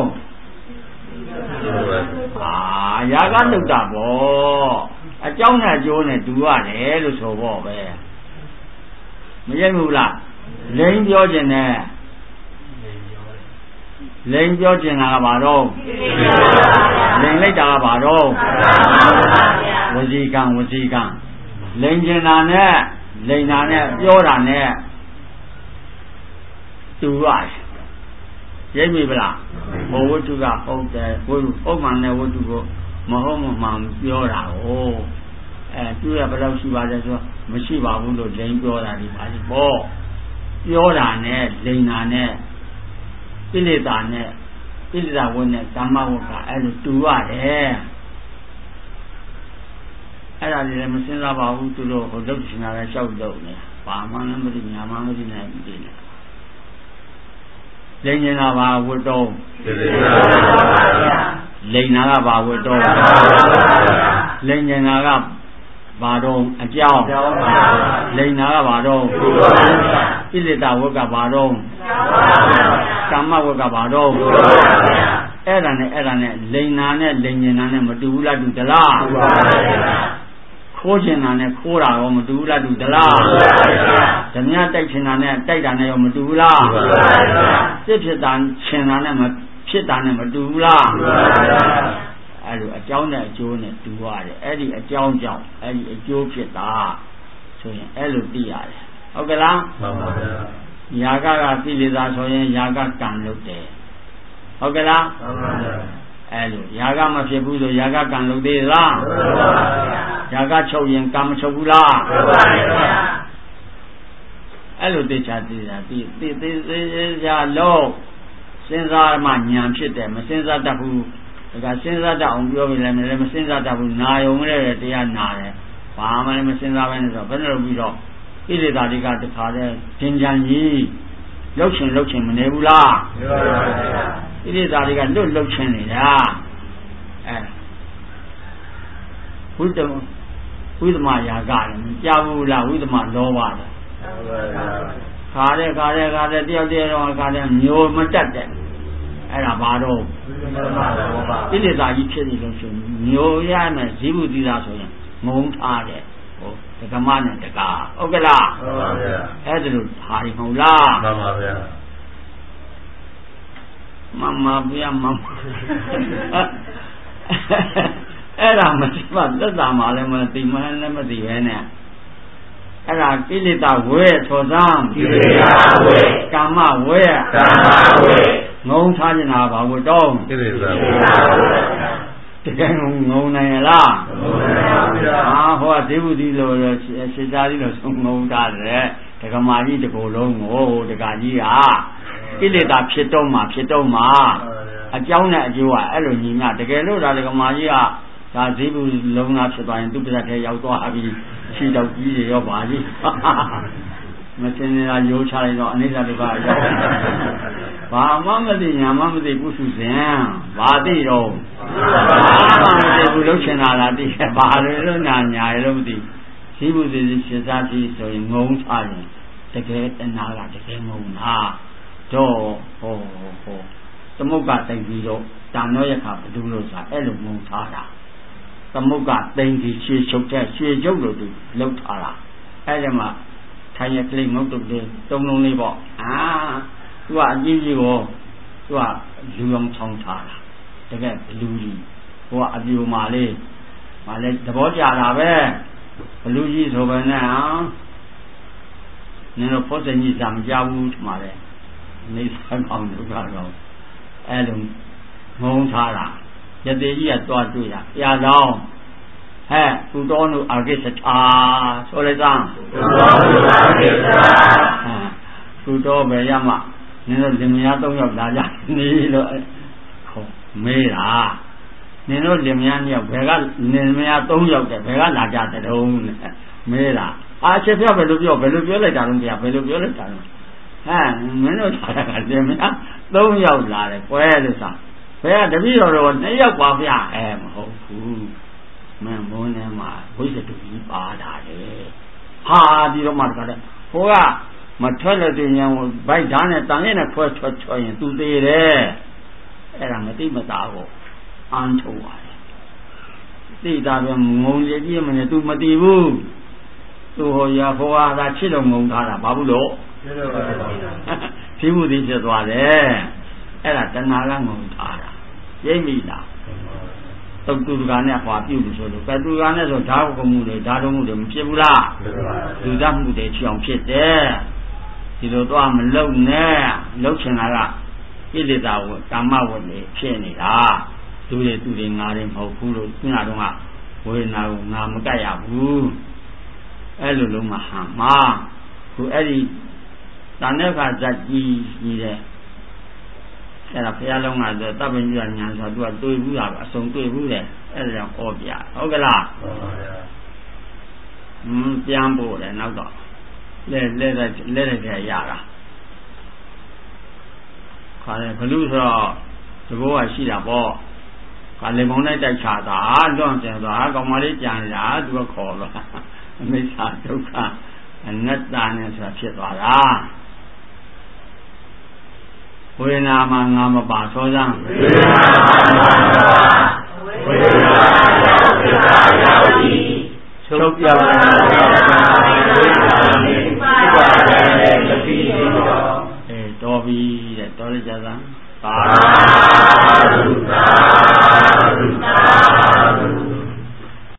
အာຢာကလုပ်တာပေါ့အကြောင်းနဲ့အကျိုးနဲ့တူရတယ်လို့ဆိုပေါ့ပဲမရိုက်ဘူးလားလိန်ပြောခြင်းနဲ့လိန်ပြောခြင်းကဘာတော့လိန်လိုက်တာကဘာတော့ဝစီကံဝစီကံလိန်ခြင်းတာနဲ့လိန်တာနဲ့ပြောတာနဲ့တူရတယ်ရိပ်ပြီဗလားဘဝတ္ထုကဟုတ်တယ်ဘုဟုတ်မှန်တဲ့ဝတ္ထုကိုမဟုတ်မမှန်ပြောတာဟုတ်အဲသူရဘယ်လောက်ရှိပါလဲဆိုမရှိပါဘူးလို့လိန်ပြောတာဒီပါလိပေါ့ပြောတာနဲ့လိန်တာနဲ့ကိလေသာနဲ့ကိလေသာဝတ်နဲ့ကာမဝတ်ကအဲ့လိုတူရတယ်အဲ့ဒါလည်းမစဉ်းစားပါဘူးသူတို့ဟိုလုပ်ချင်တာလည်းရှောက်လုပ်နေဘာမှလည်းမသိညာမှမသိနိုင်ဘူးဒီနေ့လိန်နေတာပါဝတ်တော့လိန်နာကပါဝတ်တော့လိန်နေတာကဘာတော့အကြောင်းလိန်နာကဘာတော့ကိလေသာဝတ်ကဘာတော့ကာမဝတ်ကဘာတော့အဲ့ဒါနဲ့အဲ့ဒါနဲ့လိန်နာနဲ့လိန်ညင်နာနဲ့မတူဘူးလားတူသလားခိုးချင်တာနဲ့ခိုးတာရောမတူဘူးလားတူသလားဓမြတိုက်ချင်တာနဲ့တိုက်တာနဲ့ရောမတူဘူးလားစစ်ဖြစ်တာချင်တာနဲ့မဖြစ်တာနဲ့မတူဘူးလားအဲ့လိုအကြောင်းနဲ့အကျိုးနဲ့တူရတယ်အဲ့ဒီအကြောင်းကြောင့်အဲ့ဒီအကျိုးဖြစ်တာဆိုရင်အဲ့လိုသိရတယ်ဟုတ်ကဲ့လားမှန်ပါဗျာຢာကကကိလေသာဆိုရင်ຢာကကံလုပ်တယ်ဟုတ်ကဲ့လားမှန်ပါဗျာအဲ့လိုຢာကမဖြစ်ဘူးဆိုຢာကကံလုပ်သေးလားမှန်ပါဗျာຢာကချုပ်ရင်ကံမချုပ်ဘူးလားမှန်ပါဗျာအဲ့လိုသိချာသိတာသိသိသိသိချာလို့စဉ်းစားမှဉာဏ်ဖြစ်တယ်မစဉ်းစားတတ်ဘူးဒါကစဉ်းစားတတ်အောင်ပြောပြလိုက်မယ်လည်းမစဉ်းစားတတ်ဘူးနာယုံလည်းတရားနာတယ်ဘာမှလည်းမစဉ်းစားဘဲနဲ့ဆိုဘယ်လိုပြီးတော့ကိလေသာတွေကတခါတည်းသင်္ကြန်ကြီးလှုပ်ချင်လှုပ်ချင်မနေဘူးလားမှန်ပါဗျာကိလေသာတွေကလွတ်လှုပ်ချင်နေတာအဲဝိတ္တဝိသမယာကလည်းကြားဘူးလားဝိသမလောဘလည်းခါတဲ့ခါတဲ့ခါတဲ့တယောက်တည်းတော့ခါတဲ့မျိုးမတတ်တဲ့အဲ့ဒါဘာတော့ကိလေသာကြီးဖြစ်နေလို့ဆိုမျိုးရမယ်ဇိဝတိသာဆိုရင်ငုံထားတယ်ဟိုဒကမနဲ့တကာဟုတ်ကဲ့လားမှန်ပါဗျာအဲ့ဒါလို့ဟာရီမဟုတ်လားမှန်ပါဗျာမမဗျာမမအဲ့ဒါမရှိမှသက်သာမှလည်းမသိမှလည်းမသိပဲနဲ့အဲ့ဒါကိလေသာဝဲသောစံကိလေသာဝဲကာမဝဲကာမဝဲငုံထားနေတာဘာဝတောင်းကိလေသာဝဲတကယ်ငုံနိုင်လားငုံနိုင်ပါဗျာဟာဟောဒေဝတိလိုစေတာကြီးလိုဆုံးငုံထားတယ်ဒကမာကြီးတကိုယ်လုံးကိုဒကာကြီးကကိလေသာဖြစ်တော့မှဖြစ်တော့မှအကြောင်းနဲ့အကျိုးကအဲ့လိုညီမျှတကယ်လို့ဒါဒကမာကြီးကဒါဇီးဘူးလုံးသားဖြစ်သွားရင်သူ့ပြတ်ထဲရောက်သွားပြီခြေတော့ကြီးတွေရောပါကြီးမစင်နေတာရိုးချလိုက်တော့အနိစ္စဒုက္ခရောက်ဘာမှမသိညာမှမသိကုစုစဉ်ဘာသိတော့ဘာမှမသိဘူးလုံးချင်တာလားသိဘာလို့လို့ညာညာလို့မသိဇီးဘူးစီစီစားစီဆိုရင်ငုံချရင်တကယ်တဏှာကတကယ်ငုံတာတော့ဟောဟောသမုတ်ကတိတ်ပြီးတော့တန်တော့ရခါဘဒုလို့ဆိုတာအဲ့လိုငုံထားတာသမုတ်ကတိမ်ကြီးရှေ့ချုပ်တဲ့ရှေ့ချုပ်လို့သူလှုပ်ထားတာအဲ့ဒီမှာထိုင်ရကလေးငုတ်တုတ်လေးတုံးလုံးလေးပေါ့အာသူကအကြီးကြီးကိုသူကလူအောင်ချောင်းထားတာတကယ်လူကြီးဟိုကအပြူမာလေးမလေးသဘောကျတာပဲဘလူကြီးဆိုပဲနဲ့ဟာနင်တို့ဖို့စင်ကြီးစာမကြဘူးထမှာလေနေဆိုင်အောင်ဒုက္ခတော့အဲ့လိုငုံထားတာယတိကြီးကတွားတွေ့တာပြာတော်ဟဲ့သူတော်တို့အာကိစ္စတာဆိုလိုက်စမ်းသူတော်တို့အာကိစ္စတာသူတော်ပဲရမနင်တို့လင်မယားသုံးယောက်လာကြနေလို့ခေါ်မေးတာနင်တို့လင်မယားနှစ်ယောက်ဘယ်ကလင်မယားသုံးယောက်တဲ့ဘယ်ကလာကြတဲ့တုံးမေးတာအာချက်ပြောဘယ်လိုပြောဘယ်လိုပြောလိုက်တာလုံးတရားဘယ်လိုပြောလိုက်တာလုံးဟဲ့မင်းတို့ထားတာကလင်မယားသုံးယောက်လာတယ်ကွဲလို့စားဘယ်ကတပည့်တော်တော့နှစ်ယောက်ပါဗျအဲမဟုတ်ဘူးမင်းမိုးနေမှာဝိသတုကြီးပါတာလေဟာဒီတော့မှတခါတည်းဟိုကမထွက်လို့တင်ရင်ဗိုက်ဓာတ်နဲ့တန်ရက်နဲ့ခွဲထွက်ချွရင်သူသေးတယ်အဲ့ဒါမသိမသားကိုအန်းထုတ်ပါတယ်သိတာပဲငုံရကြီးမနဲ့ तू မသိဘူးသူဟိုရဟိုဟာသာချစ်လို့ငုံထားတာဘာဘူးလို့ဖြစ်ဘူးသိဖြစ်သွားတယ်အဲ့ဒါတဏှာကငုံထားတာရိပ်မိလားတုတ်တူကနဲ့ဟွာပြုလို့ဆိုလို့ကတူကနဲ့ဆိုဓာတ်ကမှုတွေဓာတ်တော်မှုတွေမဖြစ်ဘူးလားလူသားမှုတွေချောင်ဖြစ်တယ်ဒီလိုတော့မလုံနဲ့လှုပ်ချင်တာကကိလေသာဝကာမဝတ်တွေဖြစ်နေတာသူတွေသူတွေငါတွေမဟုတ်ဘူးလို့ခုနကတော့ဝေဒနာကိုငါမကတ်ရဘူးအဲ့လိုလုံးမဟာမခုအဲ့ဒီတဏှာကဇတ်ကြီးကြီးတဲ့အဲ့ဒါဘုရားလုံးကဆိုတပ်ပင်ကြီးညာဆိုသူကတွေ့ဘူးတာအစုံတွေ့ဘူးတယ်အဲ့ဒါကြောင့်ဟောပြဟုတ်ကလားဟုတ်ပါဗျာဟင်းပြန်ဖို့တယ်နောက်တော့လဲလဲလဲလဲတဲ့ရတာခါတယ်ဘလူဆိုတော့သဘောကရှိတာပေါ့ခါလေမုံနဲ့တိုက်ချတာလွန့်ကျင်သွားကောင်မလေးကြံနေတာသူကခေါ်တော့အမိစ္ဆာဒုက္ခအနတ္တနဲ့ဆိုတာဖြစ်သွားတာဝေဒနာမှာငါမပါသောစံဝေဒနာမှာငါမပါဝေဒနာရောက်သစ္စာရောက်သည်ချုပ်ပြောင်းလာသောဝေဒနာနှင့်ပါတဲ့တတိတော်အဲတော်ပြီတဲ့တော်ရကြသံသာဓုသာဓုသာ